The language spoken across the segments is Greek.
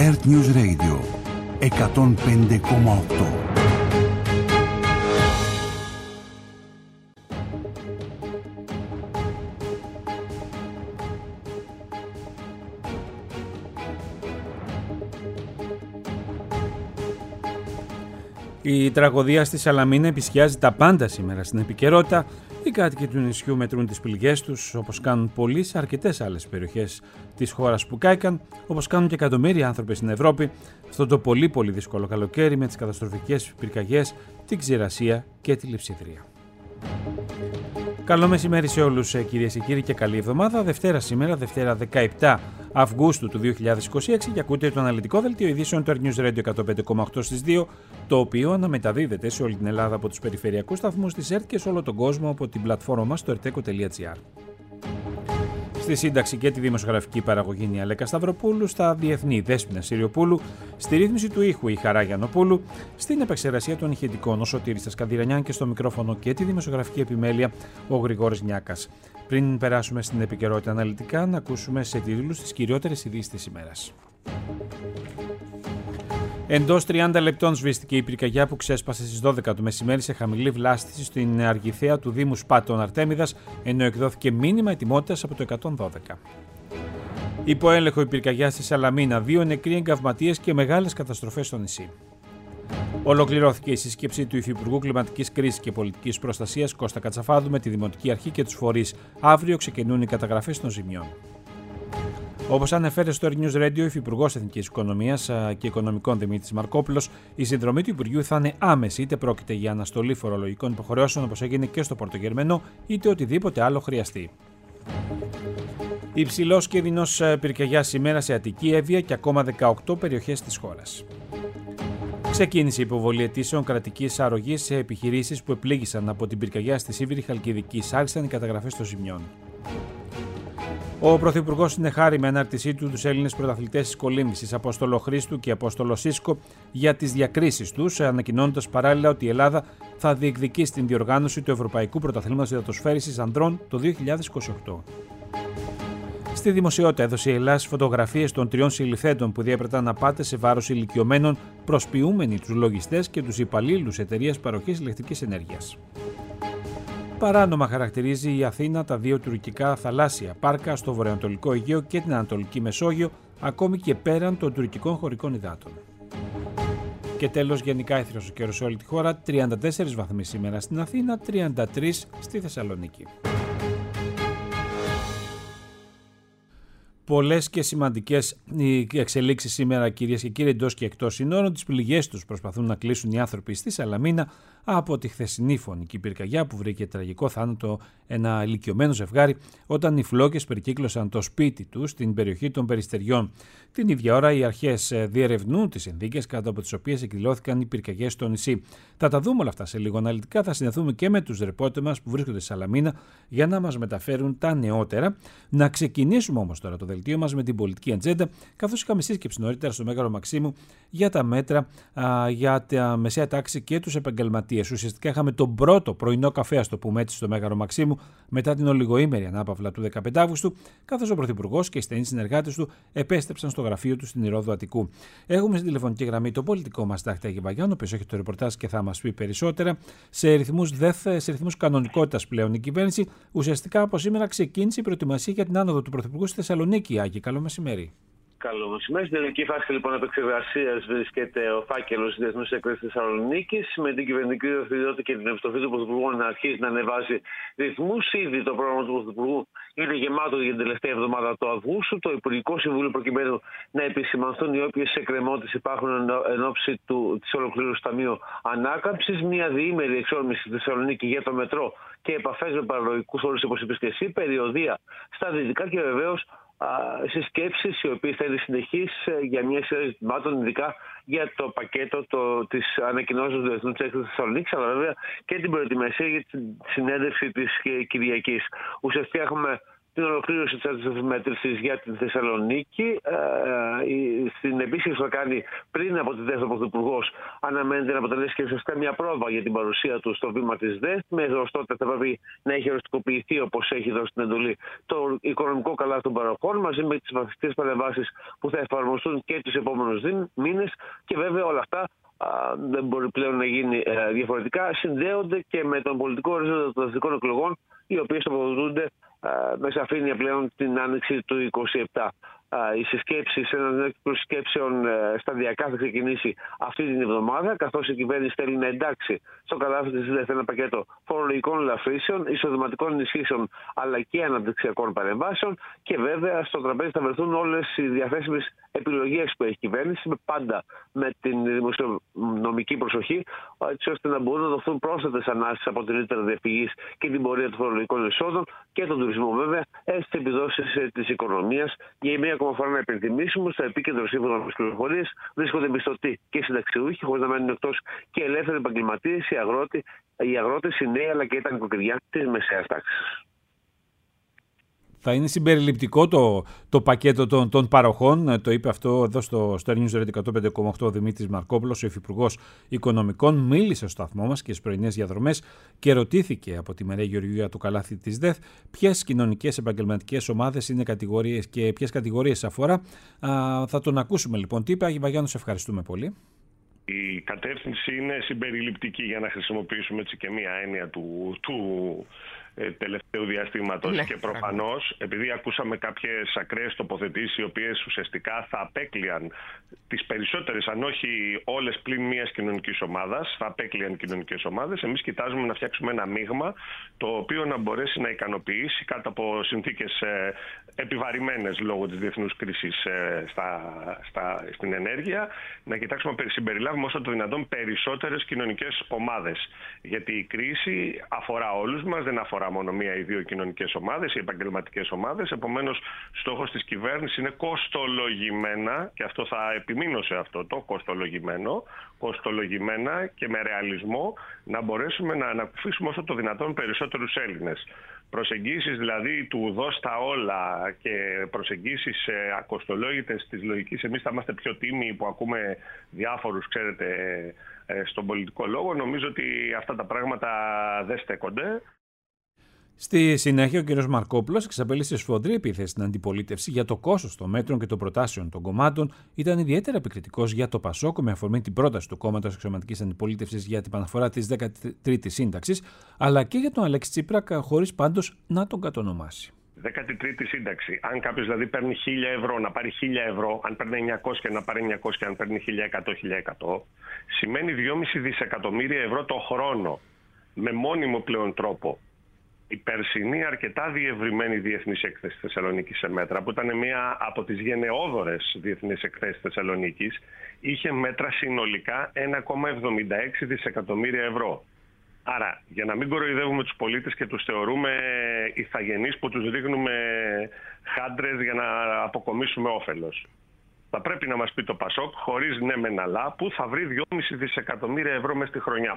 Earth News Radio 105,8. Η τραγωδία στη Σαλαμίνα επισκιάζει τα πάντα σήμερα στην επικαιρότητα. Οι κάτοικοι του νησιού μετρούν τις πληγές τους, όπως κάνουν πολλοί σε αρκετές άλλες περιοχές της χώρας που κάηκαν, όπως κάνουν και εκατομμύρια άνθρωποι στην Ευρώπη, αυτό το πολύ δύσκολο καλοκαίρι με τις καταστροφικές πυρκαγιές, την ξηρασία και τη λειψιδρία. Καλό μεσημέρι σε όλους, κυρίες και κύριοι, και καλή εβδομάδα. Δευτέρα σήμερα, Δευτέρα 17 Αυγούστου του 2026, και ακούτε το αναλυτικό δελτίο ειδήσεων του Earth News Radio 105,8 στις 2, το οποίο αναμεταδίδεται σε όλη την Ελλάδα από τους περιφερειακούς σταθμούς της ΕΡΤ και σε όλο τον κόσμο από την πλατφόρμα μας στο erteco.gr. Στη σύνταξη και τη δημοσιογραφική παραγωγή η Αλέκα Σταυροπούλου, στα διεθνή Δέσποινα Συριοπούλου, στη ρύθμιση του ήχου η Χαρά Γιαννοπούλου, στην επεξεργασία των ηχητικών ο Σωτήρης Τασκανδυρανιάν και στο μικρόφωνο και τη δημοσιογραφική επιμέλεια ο Γρηγόρης Νιάκας. Πριν περάσουμε στην επικαιρότητα αναλυτικά, να ακούσουμε σε τίτλους τις κυριότερες ειδήσεις της ημέρας. Εντός 30 λεπτών σβήστηκε η πυρκαγιά που ξέσπασε στις 12 το μεσημέρι σε χαμηλή βλάστηση στην Αργιθέα του Δήμου Σπάτων Αρτέμιδας, ενώ εκδόθηκε μήνυμα ετοιμότητας από το 112. Υπό έλεγχο η πυρκαγιά στη Σαλαμίνα, 2 νεκροί εγκαυματίες και μεγάλες καταστροφές στο νησί. Ολοκληρώθηκε η σύσκεψη του Υφυπουργού Κλιματικής Κρίσης και Πολιτικής Προστασίας Κώστα Κατσαφάδου με τη Δημοτική Αρχή και τους φορείς. Αύριο ξεκινούν οι καταγραφές των ζημιών. Όπως ανέφερε στο Earth News Radio ο Υφυπουργός Εθνικής Οικονομίας και Οικονομικών Δημήτρης Μαρκόπουλος, η συνδρομή του Υπουργείου θα είναι άμεση, είτε πρόκειται για αναστολή φορολογικών υποχρεώσεων όπως έγινε και στο Πορτογερμενό, είτε οτιδήποτε άλλο χρειαστεί. Υψηλός κίνδυνος πυρκαγιάς σήμερα σε Αττική, Εύβοια και ακόμα 18 περιοχές της χώρας. Ξεκίνησε η υποβολή αιτήσεων κρατικής αρρωγής σε επιχειρήσεις που επλήγησαν από την πυρκαγιά στη Σίβηρη Χαλκιδική. Άρχισαν οι καταγραφές των ζημιών. Ο Πρωθυπουργός συνεχάρη με ανάρτησή του τους Έλληνες πρωταθλητές της κολύμβησης Απόστολο Χρήστου και Απόστολο Σίσκο για τις διακρίσεις τους, ανακοινώνοντας παράλληλα ότι η Ελλάδα θα διεκδικήσει την διοργάνωση του Ευρωπαϊκού Πρωταθλήματος Υδατοσφαίρισης Ανδρών το 2028. Στη δημοσιότητα έδωσε η Ελλάδα φωτογραφίες των 3 συλληφθέντων που διέπρεταν απάτες σε βάρος ηλικιωμένων, προσποιούμενοι τους λογιστές και τους υπαλλήλους εταιρείας παροχής ηλεκτρικής ενέργειας. Παράνομα χαρακτηρίζει η Αθήνα τα 2 τουρκικά θαλάσσια πάρκα στο βορειοανατολικό Αιγαίο και την Ανατολική Μεσόγειο, ακόμη και πέραν των τουρκικών χωρικών υδάτων. Και τέλος, γενικά έθριος ο καιρός σε όλη τη χώρα, 34 βαθμοί σήμερα στην Αθήνα, 33 στη Θεσσαλονίκη. Πολλές και σημαντικές εξελίξεις σήμερα, κυρίες και κύριοι, εντός και εκτός συνόρων. Τις πληγές τους προσπαθούν να κλείσουν οι άνθρωποι στη Σαλαμίνα από τη χθεσινή φωνική πυρκαγιά που βρήκε τραγικό θάνατο ένα ηλικιωμένο ζευγάρι όταν οι φλόγες περικύκλωσαν το σπίτι του στην περιοχή των Περιστεριών. Την ίδια ώρα οι αρχές διερευνούν τις συνθήκες κάτω από τις οποίες εκδηλώθηκαν οι πυρκαγιές στο νησί. Θα τα δούμε όλα αυτά σε λίγο αναλυτικά. Θα συνδεθούμε και με τους ρεπόρτερ μας που βρίσκονται στη Σαλαμίνα για να μας μεταφέρουν τα νεότερα. Να ξεκινήσουμε όμως τώρα το δελτίο μας με την πολιτική ατζέντα, καθώς είχαμε σύσκεψη νωρίτερα στο Μέγαρο Μαξίμου για τα μέτρα για τα μεσαία τάξη και τους επαγγελματίες. Ουσιαστικά είχαμε τον πρώτο πρωινό καφέ, ας το πούμε έτσι, στο Μέγαρο Μαξίμου μετά την ολιγοήμερη ανάπαυλα του 15 Αύγουστου, καθώς ο Πρωθυπουργός και οι στενοί συνεργάτες του επέστρεψαν στο γραφείο του στην Ηρώδο Αττικού. Έχουμε στην τηλεφωνική γραμμή τον πολιτικό μας Τάκη Αγεβαγιάννη, ο οποίος έχει το ρεπορτάζ και θα μας πει περισσότερα. Σε ρυθμούς κανονικότητας πλέον η κυβέρνηση ουσιαστικά από σήμερα ξεκίνησε η προετοιμασία για την άνοδο του Πρωθυπουργού στη Θεσσαλονίκη. Άγγι, καλό μεσημέρι. Καλό μεσημέρι. Στην τελική φάση λοιπόν επεξεργασίας βρίσκεται ο φάκελος της Διεθνούς Έκθεσης Θεσσαλονίκης, με την κυβερνητική δραστηριότητα και την επιστροφή του Πρωθυπουργού να αρχίσει να ανεβάζει ρυθμούς. Ήδη το πρόγραμμα του Πρωθυπουργού είναι γεμάτο για την τελευταία εβδομάδα του Αυγούστου. Το Υπουργικό Συμβούλιο, προκειμένου να επισημανθούν οι όποιες εκκρεμότητες υπάρχουν εν ώψη της ολοκλήρωσης του Ταμείου Ανάκαμψης. Μια διήμερη εξόρμηση στη Θεσσαλονίκη για το μετρό και επαφές με παραλογικούς όρους, όπως είπες και εσύ, περιοδία στα δυτικά και βεβαίως συσκέψεις οι οποίες θα είναι συνεχείς για μια σειρά ζητημάτων, ειδικά για το πακέτο της ανακοινώσεως του Διεθνούς Έκθεσης Θεσσαλονίκης, αλλά βέβαια και την προετοιμασία για τη συνέντευξη της Κυριακής. Ουσιαστικά έχουμε την ολοκλήρωση της αντισταθμιμέτρησης για την Θεσσαλονίκη. Στην επίσκεψη που θα κάνει πριν από τη ΔΕΘ ο Πρωθυπουργός, αναμένεται να αποτελέσει και ουσιαστικά μια πρόβα για την παρουσία του στο βήμα της ΔΕΘ. Μέχρι ως τότε θα πρέπει να έχει οριστικοποιηθεί, όπως έχει δώσει την εντολή, το οικονομικό καλάθι των παροχών, μαζί με τις βαθιστικές παρεμβάσεις που θα εφαρμοστούν και τους επόμενους μήνες. Και βέβαια όλα αυτά δεν μπορεί πλέον να γίνει διαφορετικά. Συνδέονται και με τον πολιτικό ορίζοντα των εθνικών εκλογών, οι οποίες τοποθετούνται με σαφήνεια πλέον την άνοιξη του 2027. Οι συσκέψεις, ένας κύκλος συσκέψεων σταδιακά θα ξεκινήσει αυτή την εβδομάδα, καθώς η κυβέρνηση θέλει να εντάξει στο καλάθι της ΔΕΘ ένα πακέτο φορολογικών ελαφρύσεων, εισοδηματικών ενισχύσεων αλλά και αναπτυξιακών παρεμβάσεων. Και βέβαια στο τραπέζι θα βρεθούν όλες οι διαθέσιμες επιλογές που έχει η κυβέρνηση, πάντα με την δημοσιονομική προσοχή, έτσι ώστε να μπορούν να δοθούν πρόσθετες ανάσεις από την ρήτρα διαφυγής και την πορεία των φορολογικών εισόδων και τον τουρισμό, βέβαια, στις επιδόσεις της οικονομίας. Για μία ακόμα φορά να υπενθυμίσουμε, στο επίκεντρο σύμφωνα με τις πληροφορίες βρίσκονται μισθωτοί και συνταξιούχοι, χωρίς να μένουν εκτός και ελεύθεροι επαγγελματίες, οι αγρότες, οι νέοι αλλά και τα νοικοκυριά της μεσαίας τάξης. Θα είναι συμπεριληπτικό το πακέτο των παροχών. Το είπε αυτό εδώ στο Star News Radio 105,8 ο Δημήτρης Μαρκόπουλος, ο Υφυπουργός Οικονομικών. Μίλησε στο σταθμό μας και στις πρωινές διαδρομές και ρωτήθηκε από τη Μαρία Γεωργίου για το καλάθι της ΔΕΘ ποιες κοινωνικές επαγγελματικές ομάδες είναι κατηγορίες και ποιες κατηγορίες αφορά. Θα τον ακούσουμε λοιπόν. Τι είπε, Άγη Βαγιάννου, σε ευχαριστούμε πολύ. Η κατεύθυνση είναι συμπεριληπτική, για να χρησιμοποιήσουμε έτσι και μία έννοια του τελευταίου διαστήματος. Ναι, και προφανώς, επειδή ακούσαμε κάποιες ακραίες τοποθετήσεις, οι οποίες ουσιαστικά θα απέκλειαν τις περισσότερες, αν όχι όλες πλην μιας κοινωνικής ομάδας, θα απέκλειαν κοινωνικές ομάδες, εμείς κοιτάζουμε να φτιάξουμε ένα μείγμα το οποίο να μπορέσει να ικανοποιήσει κάτω από συνθήκες επιβαρημένες λόγω της διεθνούς κρίσης στην ενέργεια, να κοιτάξουμε να συμπεριλάβουμε όσο το δυνατόν περισσότερες κοινωνικές ομάδες. Γιατί η κρίση αφορά όλους μας, δεν αφορά μόνο μία ή δύο κοινωνικές ομάδες ή επαγγελματικές ομάδες. Επομένως, στόχος της κυβέρνησης είναι κοστολογημένα, και αυτό θα επιμείνω σε αυτό το κοστολογημένα και με ρεαλισμό, να μπορέσουμε να ανακουφίσουμε όσο το δυνατόν περισσότερους Έλληνες. Προσεγγίσεις δηλαδή του δώσ' τα όλα και προσεγγίσεις ακοστολόγητες της λογικής εμείς θα είμαστε πιο τίμοι που ακούμε διάφορους, ξέρετε, στον πολιτικό λόγο, νομίζω ότι αυτά τα πράγματα δεν στέκονται. Στη συνέχεια, ο κ. Μαρκόπουλος εξαπέλυσε σφοδρή επίθεση στην αντιπολίτευση για το κόστος των μέτρων και των προτάσεων των κομμάτων. Ήταν ιδιαίτερα επικριτικός για το ΠΑΣΟΚ με αφορμή την πρόταση του κόμματος Αξιωματικής Αντιπολίτευσης για την επαναφορά της 13ης σύνταξης, αλλά και για τον Αλέξη Τσίπρα, χωρίς πάντως να τον κατονομάσει. 13η σύνταξη. Αν κάποιος δηλαδή παίρνει 1.000 ευρώ, να πάρει 1.000 ευρώ, αν παίρνει 900 να πάρει 900, αν παίρνει 1.100, σημαίνει 2,5 δισεκατομμύρια ευρώ το χρόνο, με μόνιμο πλέον τρόπο. Η περσινή αρκετά διευρυμένη διεθνής έκθεση Θεσσαλονίκης σε μέτρα, που ήταν μία από τις γενναιόδορες διεθνείς εκθέσεις Θεσσαλονίκης, είχε μέτρα συνολικά 1,76 δισεκατομμύρια ευρώ. Άρα, για να μην κοροϊδεύουμε τους πολίτες και τους θεωρούμε ηθαγενείς που τους ρίχνουμε χάντρες για να αποκομίσουμε όφελος, θα πρέπει να μας πει το ΠΑΣΟΚ, χωρίς ναι μεν αλλά, που θα βρει 2,5 δισεκατομμύρια ευρώ μες στη χρονιά.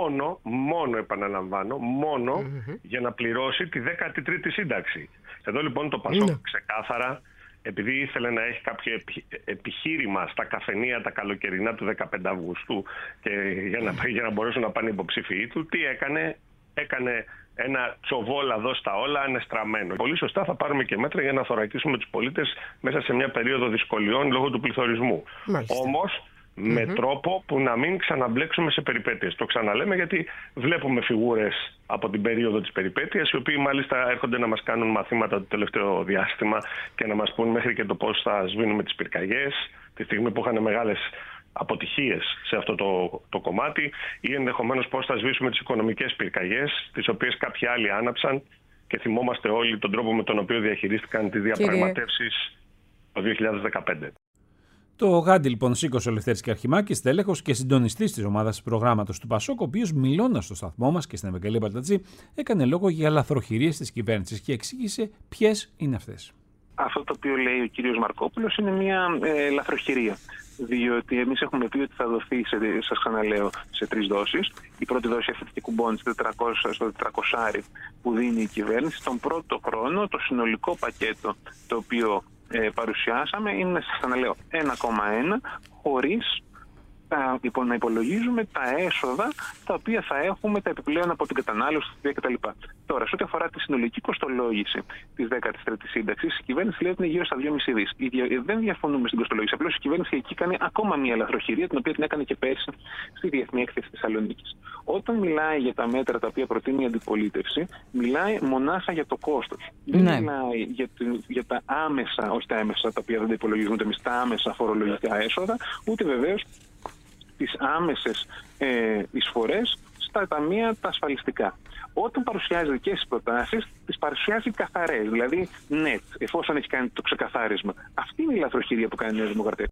Μόνο επαναλαμβάνω, για να πληρώσει τη 13η σύνταξη. Εδώ λοιπόν το ΠΑΣΟΚ ξεκάθαρα, επειδή ήθελε να έχει κάποιο επιχείρημα στα καφενεία τα καλοκαιρινά του 15 Αυγούστου και για να μπορέσουν να πάνε υποψήφιοι του, τι έκανε? Έκανε ένα τσοβόλα δώσ' τα όλα ανεστραμμένο. Πολύ σωστά θα πάρουμε και μέτρα για να θωρακίσουμε τους πολίτες μέσα σε μια περίοδο δυσκολιών λόγω του πληθωρισμού. Όμως με τρόπο που να μην ξαναμπλέξουμε σε περιπέτειες. Το ξαναλέμε γιατί βλέπουμε φιγούρες από την περίοδο της περιπέτειας, οι οποίοι μάλιστα έρχονται να μας κάνουν μαθήματα το τελευταίο διάστημα και να μας πούν μέχρι και το πώς θα σβήνουμε τις πυρκαγιές, τη στιγμή που είχαν μεγάλες αποτυχίες σε αυτό το κομμάτι, ή ενδεχομένως πώς θα σβήσουμε τις οικονομικές πυρκαγιές, τις οποίες κάποιοι άλλοι άναψαν, και θυμόμαστε όλοι τον τρόπο με τον οποίο διαχειρίστηκαν τις διαπραγματεύσεις το 2015. Το γάντι λοιπόν σήκωσε ο Λευτέρης Καρχημάκης, τέλεχος και συντονιστής της ομάδας προγράμματος του ΠΑΣΟΚ, ο οποίος μιλώντας στο σταθμό μας και στην Ευαγγελία Μπαλτατζή έκανε λόγο για λαθροχειρίες της κυβέρνησης και εξήγησε ποιες είναι αυτές. Αυτό το οποίο λέει ο κύριος Μαρκόπουλος είναι μια λαθροχειρία. διότι εμείς έχουμε πει ότι θα δοθεί, σας ξαναλέω, σε 3 δόσεις. Η πρώτη δόση αυτή τη κουμπώνει στο 400 που δίνει η κυβέρνηση. Τον πρώτο χρόνο το συνολικό πακέτο το οποίο παρουσιάσαμε είναι, σας ξαναλέω, 1,1 χωρίς να υπολογίζουμε τα έσοδα τα οποία θα έχουμε, τα επιπλέον από την κατανάλωση κτλ. Τώρα, σε ό,τι αφορά τη συνολική κοστολόγηση της 13ης σύνταξης, η κυβέρνηση λέει ότι είναι γύρω στα 2,5 δις. Δεν διαφωνούμε στην κοστολόγηση. Απλώς η κυβέρνηση εκεί κάνει ακόμα μια ελαφροχειρία, την οποία την έκανε και πέρσι στη Διεθνή Έκθεση Θεσσαλονίκης. Όταν μιλάει για τα μέτρα τα οποία προτείνει η αντιπολίτευση, μιλάει μονάχα για το κόστος. Δεν μιλάει για τα άμεσα, όχι τα έμεσα, τα οποία δεν τα υπολογίζουμε εμείς, τα άμεσα φορολογικά έσοδα, ούτε βεβαίως τις άμεσες εισφορές στα ταμεία τα ασφαλιστικά. Όταν παρουσιάζει δικές τις προτάσεις, τις παρουσιάζει καθαρές, δηλαδή net, εφόσον έχει κάνει το ξεκαθάρισμα. Αυτή είναι η λαθροχειρία που κάνει η Νέα Δημοκρατία.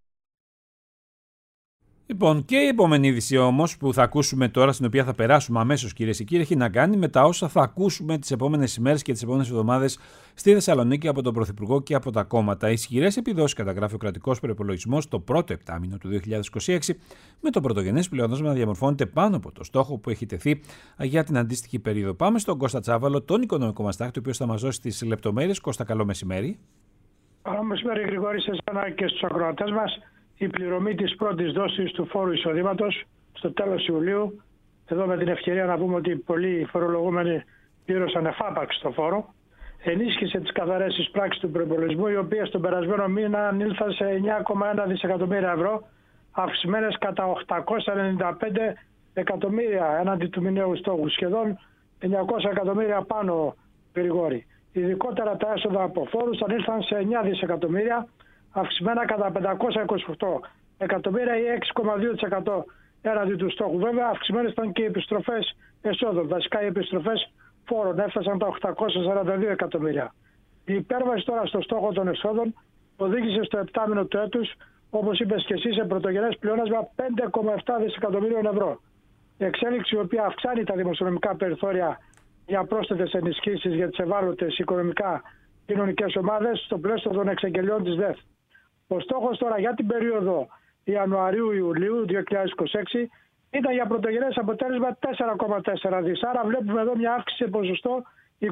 Λοιπόν, και η επόμενη είδηση όμως που θα ακούσουμε τώρα, στην οποία θα περάσουμε αμέσως, κυρίες και κύριοι, έχει να κάνει με τα όσα θα ακούσουμε τις επόμενες ημέρες και τις επόμενες εβδομάδες στη Θεσσαλονίκη από τον Πρωθυπουργό και από τα κόμματα. Ισχυρές επιδόσεις καταγράφει ο κρατικός προϋπολογισμός το πρώτο επτάμηνο του 2026, με το πρωτογενές πλεόνασμα να διαμορφώνεται πάνω από το στόχο που έχει τεθεί για την αντίστοιχη περίοδο. Πάμε στον Κώστα Τσάβαλο, τον οικονομικό μας τάκτη, ο οποίος θα μας δώσει τις λεπτομέρειες. Κώστα, καλό μεσημέρι. Καλό μεσημέρι, Γρηγόρη, σε εσένα και στους ακροατές μας. Η πληρωμή της πρώτης δόσης του φόρου εισοδήματος στο τέλος Ιουλίου. Εδώ με την ευκαιρία να πούμε ότι πολλοί φορολογούμενοι πλήρωσαν εφάπαξ το φόρο. Ενίσχυσε τις καθαρές εισπράξεις του προϋπολογισμού, οι οποίες τον περασμένο μήνα ανήλθαν σε 9,1 δισεκατομμύρια ευρώ, αυξημένες κατά 895 εκατομμύρια έναντι του μηνιαίου στόχου. Σχεδόν 900 εκατομμύρια πάνω, Γρηγόρη. Ειδικότερα τα έσοδα από φόρους ανήλθαν σε 9 δισεκατομμύρια, αυξημένα κατά 528 εκατομμύρια ή 6,2% έναντι του στόχου. Βέβαια, αυξημένες ήταν και οι επιστροφές εσόδων. Βασικά, οι επιστροφές φόρων έφτασαν τα 842 εκατομμύρια. Η υπέρβαση τώρα στο στόχο των εσόδων οδήγησε στο επτάμηνο του έτους, όπως είπες και εσύ, σε πρωτογενές πλεόνασμα 5,7 δισεκατομμύριων ευρώ. Η εξέλιξη, η οποία αυξάνει τα δημοσιονομικά περιθώρια για πρόσθετες ενισχύσεις για τις ευάλωτες οικονομικά κοινωνικές ομάδες στο πλαίσιο των εξαγγελιών της ΔΕΘ. Ο στόχος τώρα για την περίοδο Ιανουαρίου-Ιουλίου 2026 ήταν για πρωτογενές αποτέλεσμα 4,4 δις. Άρα βλέπουμε εδώ μια αύξηση σε ποσοστό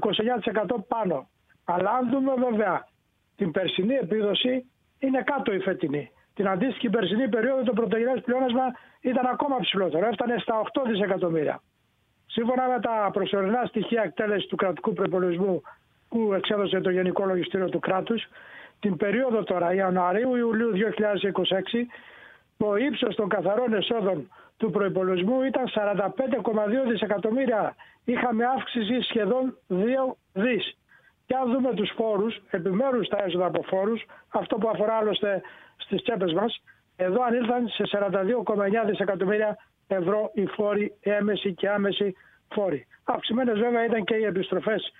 29% πάνω. Αλλά αν δούμε βέβαια την περσινή επίδοση, είναι κάτω η φετινή. Την αντίστοιχη περσινή περίοδο το πρωτογενές πλεόνασμα ήταν ακόμα ψηλότερο. Έφτανε στα 8 δισεκατομμύρια. Σύμφωνα με τα προσωρινά στοιχεία εκτέλεσης του κρατικού προϋπολογισμού που εξέδωσε το Γενικό Λογιστήριο του Κράτους, την περίοδο τώρα Ιανουαρίου-Ιουλίου 2026, το ύψος των καθαρών εσόδων του προϋπολογισμού ήταν 45,2 δισεκατομμύρια. Είχαμε αύξηση σχεδόν 2 δις. Και αν δούμε τους φόρους, επιμέρους τα έσοδα από φόρους, αυτό που αφορά άλλωστε στις τσέπες μας, εδώ ανήλθαν σε 42,9 δισεκατομμύρια ευρώ οι φόροι, έμεση και άμεση φόροι. Αυξημένες βέβαια ήταν και οι επιστροφές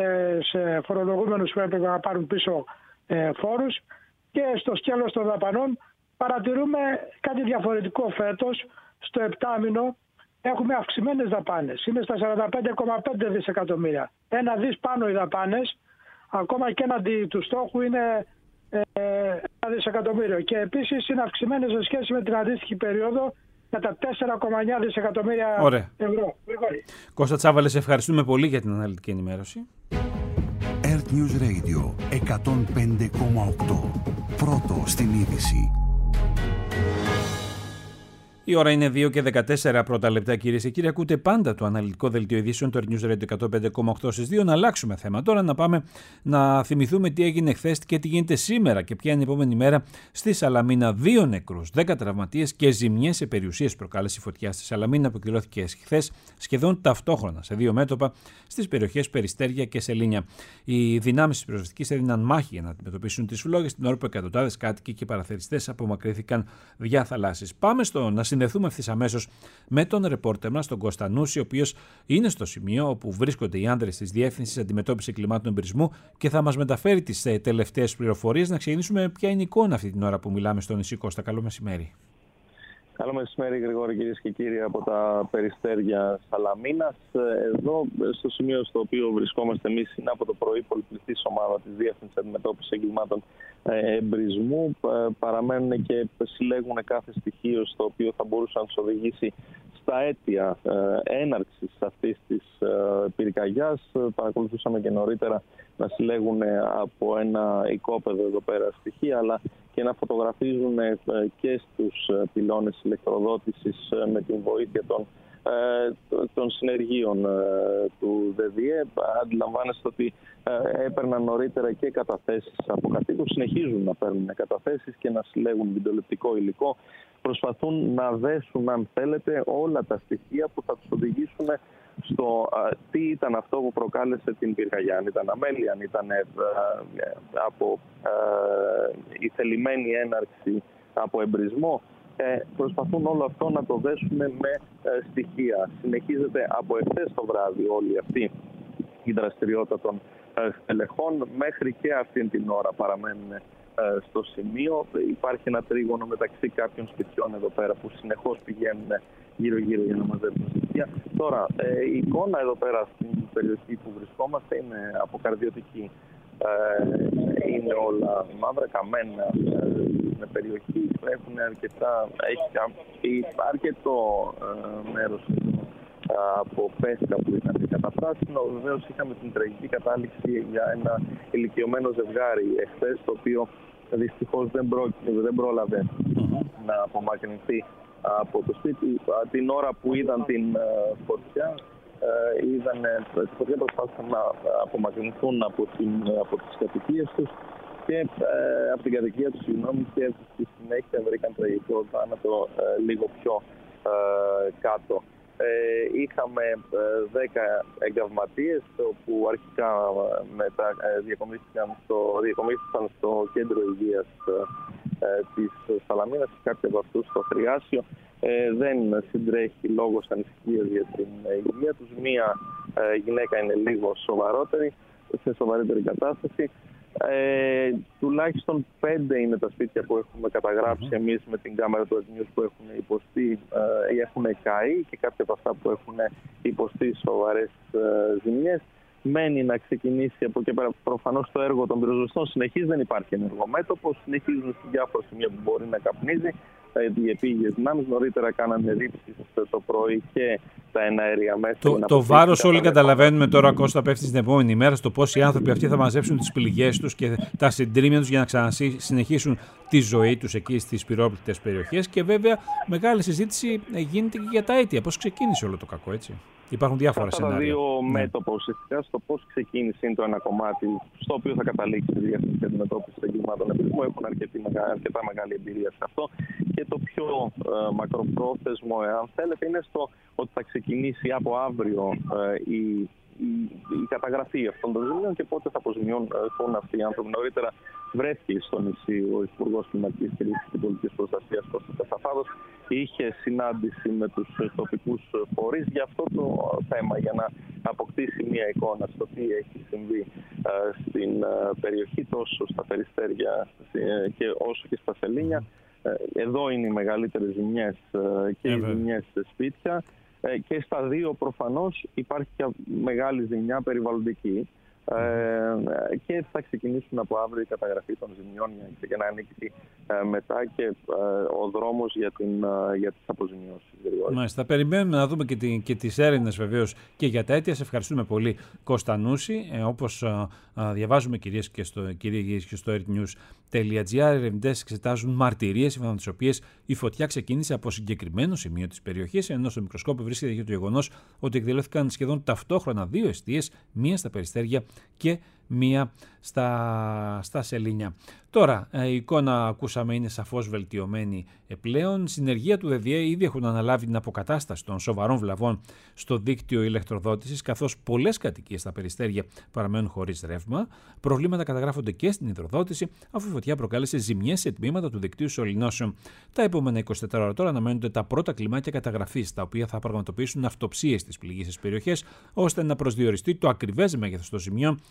σε φορολογούμενους που έπρεπε να πάρουν πίσω φόρους, και στο σκέλος των δαπανών παρατηρούμε κάτι διαφορετικό φέτος. Στο επτάμηνο έχουμε αυξημένες δαπάνες. Είναι στα 45,5 δισεκατομμύρια. 1 δις πάνω οι δαπάνες, ακόμα και έναντι του στόχου είναι 1 δισεκατομμύριο. Και επίσης είναι αυξημένες σε σχέση με την αντίστοιχη περίοδο κατά 4,9 δισεκατομμύρια ευρώ. Κώστα Τσάβαλε, σε ευχαριστούμε πολύ για την αναλυτική ενημέρωση. Earth News Radio 105,8. Πρώτο στην είδηση. Η ώρα είναι 2 και 14 πρώτα λεπτά, κυρίες και κύριοι. Ακούτε πάντα το αναλυτικό δελτίο ειδήσεων, το News Radio 105,8 στις 2. Να αλλάξουμε θέμα τώρα, να πάμε να θυμηθούμε τι έγινε χθες και τι γίνεται σήμερα και ποια είναι η επόμενη μέρα στη Σαλαμίνα. 2 νεκρούς, 10 τραυματίες και ζημιές σε περιουσίες προκάλεσε η φωτιά στη Σαλαμίνα που εκδηλώθηκε χθες σχεδόν ταυτόχρονα σε 2 μέτωπα στις περιοχές Περιστέρια και Σελήνια. Οι δυνάμεις της πυροσβεστικής έδιναν μάχη για να αντιμετωπίσουν τις φλόγες, την ώρα που εκατοντάδες κάτοικοι και παραθεριστές απομακρύνθηκαν δια θαλάσσης. Πάμε να συνδεθούμε ευθύς αμέσως με τον ρεπόρτερ μας, τον Κώστα Νούση, ο οποίος είναι στο σημείο όπου βρίσκονται οι άνδρες της Διεύθυνσης Αντιμετώπισης Εγκλημάτων Εμπειρισμού και θα μας μεταφέρει τις τελευταίες πληροφορίες. Να ξεκινήσουμε ποια είναι η εικόνα αυτή την ώρα που μιλάμε στο νησί. Κώστα, καλό μεσημέρι. Καλό μεσημέρι, Γρηγόρη, κυρίες και κύριοι, από τα Περιστέρια Σαλαμίνας. Εδώ, στο σημείο στο οποίο βρισκόμαστε εμείς, είναι από το πρωί πολυπληθής ομάδα της Διεύθυνσης Αντιμετώπισης Εγκλημάτων εμπρισμού παραμένουν και συλλέγουν κάθε στοιχείο στο οποίο θα μπορούσε να τους οδηγήσει στα αίτια έναρξης αυτής της πυρκαγιάς. Παρακολουθούσαμε και νωρίτερα να συλλέγουν από ένα οικόπεδο εδώ πέρα στοιχεία, αλλά και να φωτογραφίζουν και στους πυλώνες ηλεκτροδότησης με την βοήθεια των συνεργείων του ΔΔΕ. Αντιλαμβάνεστε ότι έπαιρναν νωρίτερα και καταθέσεις από κατοίκους, συνεχίζουν να παίρνουν καταθέσεις και να συλλέγουν βιντεοληπτικό υλικό. Προσπαθούν να δέσουν, αν θέλετε, όλα τα στοιχεία που θα τους οδηγήσουν στο τι ήταν αυτό που προκάλεσε την πυρκαγιά. Αν ήταν αμέλεια, αν ήταν από η θελημένη έναρξη από εμπρισμό. Προσπαθούν όλο αυτό να το δέσουν με στοιχεία. Συνεχίζεται από εχθές το βράδυ όλη αυτή η δραστηριότητα των στελεχών. Μέχρι και αυτή την ώρα παραμένουν στο σημείο. Υπάρχει ένα τρίγωνο μεταξύ κάποιων σπιτιών εδώ πέρα που συνεχώς πηγαίνουν γύρω-γύρω για να μαζέψουν στοιχεία. Τώρα, η εικόνα εδώ πέρα στην περιοχή που βρισκόμαστε είναι αποκαρδιωτική. Είναι όλα μαύρα, καμένα με περιοχή. Έχουν έχει αρκετό μέρος από πέσκα που ήταν καταπράσινο. Βεβαίως είχαμε την τραγική κατάληξη για ένα ηλικιωμένο ζευγάρι εχθές, το οποίο δυστυχώς δεν πρόλαβε να απομακρυνθεί από το σπίτι. Την ώρα που είδαν την φωτιά, προσπάθησαν να απομακρυνθούν από τις κατοικίες τους και από την κατοικία τους, και στη συνέχεια βρήκαν τραγικό θάνατο λίγο πιο κάτω. Είχαμε 10 εγκαυματίες που αρχικά διακομίστηκαν στο κέντρο υγείας της Σαλαμίνας και κάποιοι από αυτούς στο Θριάσιο. Δεν συντρέχει λόγος ανησυχίας για την υγεία τους. Μία γυναίκα είναι λίγο σε σοβαρότερη κατάσταση. Τουλάχιστον 5 είναι τα σπίτια που έχουμε καταγράψει εμείς με την κάμερα του News που έχουν υποστεί ή έχουν καεί, και κάποια από αυτά που έχουν υποστεί σοβαρές ζημιές. Μένει να ξεκινήσει από εκεί πέρα προφανώς το έργο των πυροσβεστών. Συνεχίζει, δεν υπάρχει ενεργομέτωπο. Συνεχίζουν σε διάφορα σημεία που μπορεί να καπνίζει. Οι επίγειες δυνάμεις νωρίτερα κάνανε ρήψεις το πρωί και τα εναέρια μέσα. Το βάρος όλοι καταλαβαίνουμε τώρα, Κώστα, πέφτει στην επόμενη μέρα στο πώς οι άνθρωποι αυτοί θα μαζέψουν τις πληγές τους και τα συντρίμμια τους για να ξανασυνεχίσουν τη ζωή τους εκεί στις πυρόπληκτες περιοχές. Και βέβαια μεγάλη συζήτηση γίνεται και για τα αίτια. Πώς ξεκίνησε όλο το κακό, έτσι? Υπάρχουν διάφορα σενάρια. Τα δύο μέτωπα ουσιαστικά στο πώς ξεκίνησε είναι το ένα κομμάτι, στο οποίο θα καταλήξει η Διεύθυνση για την Αντιμετώπιση εγκλημάτων εμπειρισμού. Έχουν αρκετά μεγάλη εμπειρία σε αυτό. Και το πιο μακροπρόθεσμο, αν θέλετε, είναι στο ότι θα ξεκινήσει από αύριο η καταγραφή αυτών των ζημιών και πότε θα αποζημιώνουν αυτοί οι άνθρωποι. Νωρίτερα βρέθηκε στο νησί ο Υπουργός Κλιματικής Κρίσης και Πολιτικής Προστασίας Κώστας Κασαφάδος. Είχε συνάντηση με τους τοπικούς φορείς για αυτό το θέμα, για να αποκτήσει μια εικόνα στο τι έχει συμβεί στην περιοχή, τόσο στα Περιστέρια και όσο και στα Σελήνια. Εδώ είναι οι μεγαλύτερες ζημιές και οι ζημιές σε σπίτια. Και στα δύο προφανώς υπάρχει και μεγάλη ζημιά περιβαλλοντική και θα ξεκινήσουν από αύριο η καταγραφή των ζημιών για να ανοίξει μετά και ο δρόμος για τις αποζημιώσεις. Μάλιστα, θα περιμένουμε να δούμε και τις έρευνες βεβαίως και για τα αίτια. Σε ευχαριστούμε πολύ, Κώστα Νούση. Όπως διαβάζουμε κυρίες και στο earthnews.gr, ερευνητές εξετάζουν μαρτυρίες σύμφωνα με τις οποίες η φωτιά ξεκίνησε από συγκεκριμένο σημείο της περιοχής, ενώ στο μικροσκόπιο βρίσκεται και το γεγονός ότι εκδηλώθηκαν σχεδόν ταυτόχρονα 2 εστίες, μία στα Περιστέρια και μία στα Σελήνια. Τώρα, η εικόνα ακούσαμε είναι σαφώς βελτιωμένη πλέον. Συνεργεία του ΔΔΕ ήδη έχουν αναλάβει την αποκατάσταση των σοβαρών βλαβών στο δίκτυο ηλεκτροδότησης, καθώς πολλές κατοικίες στα Περιστέρια παραμένουν χωρίς ρεύμα. Προβλήματα καταγράφονται και στην υδροδότηση, αφού η φωτιά προκάλεσε ζημιές σε τμήματα του δικτύου σωληνώσεων. Τα επόμενα 24 ώρα τώρα αναμένονται τα πρώτα κλιμάκια καταγραφής, τα οποία θα πραγματοποιήσουν αυτοψίες στις πληγήσεις περιοχές, ώστε να προσδιοριστεί το ακριβές μέγεθος των ζημιών και να ξεκινήσει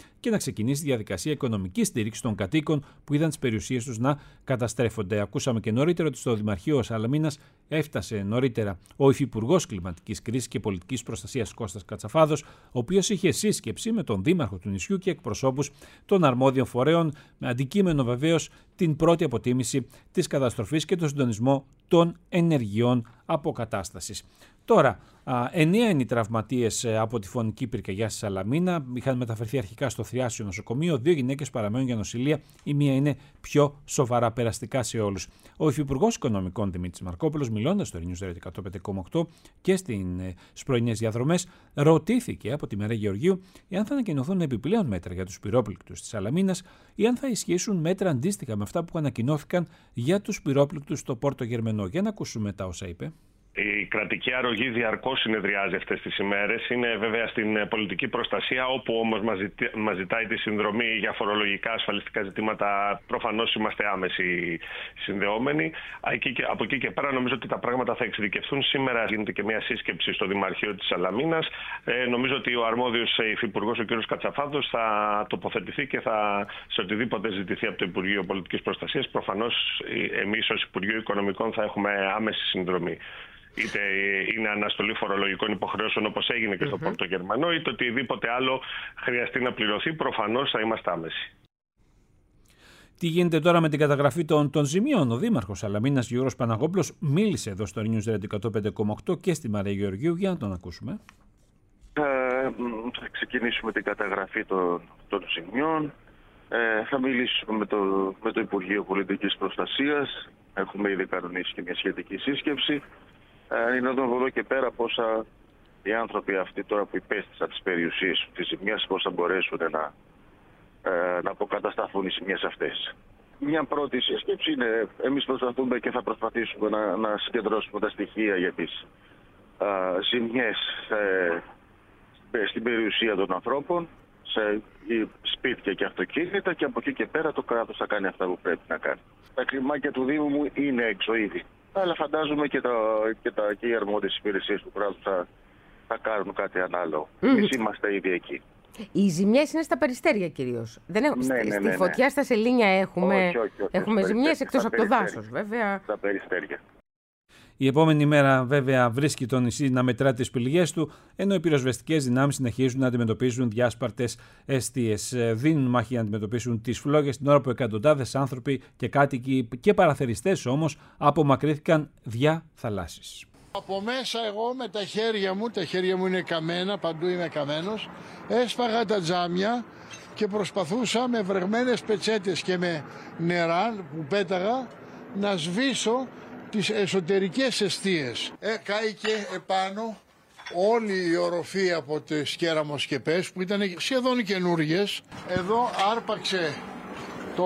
ξεκινήσει διαδικασία οικονομικής στήριξης των κατοίκων που είδαν τις περιουσίες τους να καταστρέφονται. Ακούσαμε και νωρίτερα ότι στο Δημαρχείο Σαλαμίνας έφτασε νωρίτερα ο Υφυπουργός Κλιματικής Κρίσης και Πολιτικής Προστασίας Κώστας Κατσαφάδος, ο οποίος είχε σύσκεψη με τον Δήμαρχο του νησιού και εκπροσώπους των αρμόδιων φορέων, με αντικείμενο βεβαίως την πρώτη αποτίμηση της καταστροφής και τον συντονισμό των ενεργειών αποκατάστασης. Τώρα, 9 είναι οι τραυματίες από τη φωνική πυρκαγιά στη Σαλαμίνα. Είχαν μεταφερθεί αρχικά στο Θριάσιο νοσοκομείο. 2 γυναίκες παραμένουν για νοσηλεία. Η μία είναι πιο σοβαρά, περαστικά σε όλους. Ο Υφυπουργός Οικονομικών Δημήτρης Μαρκόπουλος, μιλώντας στο News Radio 105,8 και στις πρωινές διαδρομές, ρωτήθηκε από τη Μαρία Γεωργίου εάν θα ανακοινωθούν επιπλέον μέτρα για τους πυρόπληκτους της Σαλαμίνας ή αν θα ισχύσουν μέτρα αντίστοιχα με αυτά που ανακοινώθηκαν για τους πυρόπληκτους στο Πόρτο Γερμενό. Για να ακούσουμε τα όσα είπε. Η κρατική αρρωγή διαρκώς συνεδριάζει αυτές τις ημέρες. Είναι βέβαια στην πολιτική προστασία, όπου όμως μας ζητάει τη συνδρομή για φορολογικά, ασφαλιστικά ζητήματα. Προφανώς είμαστε άμεση συνδεόμενοι. Από εκεί και πέρα νομίζω ότι τα πράγματα θα εξειδικευθούν. Σήμερα γίνεται και μια σύσκεψη στο Δημαρχείο της Σαλαμίνας. Νομίζω ότι ο αρμόδιος υφυπουργός, ο κ. Κατσαφάδος, θα τοποθετηθεί και σε οτιδήποτε ζητηθεί από το Υπουργείο Πολιτικής Προστασίας. Προφανώς εμείς ως Υπουργείο Οικονομικών θα έχουμε άμεση συνδρομή. Είτε είναι αναστολή φορολογικών υποχρεώσεων όπως έγινε και στο Πόρτο Γερμανό, είτε οτιδήποτε άλλο χρειαστεί να πληρωθεί, προφανώς θα είμαστε άμεση. Τι γίνεται τώρα με την καταγραφή των ζημιών? Ο Δήμαρχος Σαλαμίνας Γιώργος Παναγόπουλος μίλησε εδώ στο News Radio 105,8 και στη Μαρία Γεωργίου. Για να τον ακούσουμε. Θα ξεκινήσουμε την καταγραφή των ζημιών. Θα μιλήσουμε με το Υπουργείο Πολιτικής Προστασίας. Έχουμε ήδη κανονίσει και μια σχετική σύσκεψη. Είναι να δούμε από εδώ και πέρα πόσα οι άνθρωποι αυτοί τώρα που υπέστησαν τις περιουσίες της ζημιάς, πώς θα μπορέσουν να αποκατασταθούν οι ζημιές αυτές. Μια πρώτη σύσκεψη είναι, εμείς προσπαθούμε και θα προσπαθήσουμε να συγκεντρώσουμε τα στοιχεία για τις ζημιές στην περιουσία των ανθρώπων, σε σπίτια και αυτοκίνητα, και από εκεί και πέρα το κράτος θα κάνει αυτά που πρέπει να κάνει. Τα κλιμάκια του Δήμου μου είναι έξω ήδη. Αλλά φαντάζομαι και οι αρμόδιες υπηρεσίες του κράτους θα κάνουν κάτι ανάλογο. Εμείς είμαστε ήδη εκεί. Οι ζημιές είναι στα Περιστέρια κυρίως. Στη φωτιά στα Σελήνια έχουμε ζημιές, εκτός από το δάσος βέβαια. Στα Περιστέρια. Η επόμενη μέρα βέβαια βρίσκει το νησί να μετρά τις πληγές του, ενώ οι πυροσβεστικές δυνάμεις συνεχίζουν να αντιμετωπίζουν διάσπαρτες αιστείες. Δίνουν μάχη για να αντιμετωπίσουν τις φλόγες, την ώρα που εκατοντάδες άνθρωποι και κάτοικοι και παραθεριστές όμως απομακρύθηκαν δια θαλάσσης. Από μέσα εγώ με τα χέρια μου είναι καμένα, παντού είμαι καμένος, έσπαγα τα τζάμια και προσπαθούσα με βρεγμένες πετσέτες και με νερά που πέταγα να σβήσω τις εσωτερικές αιστείες. Κάηκε επάνω όλη η οροφή από τις κέραμοσκεπές που ήταν σχεδόν καινούργιες. Εδώ άρπαξε το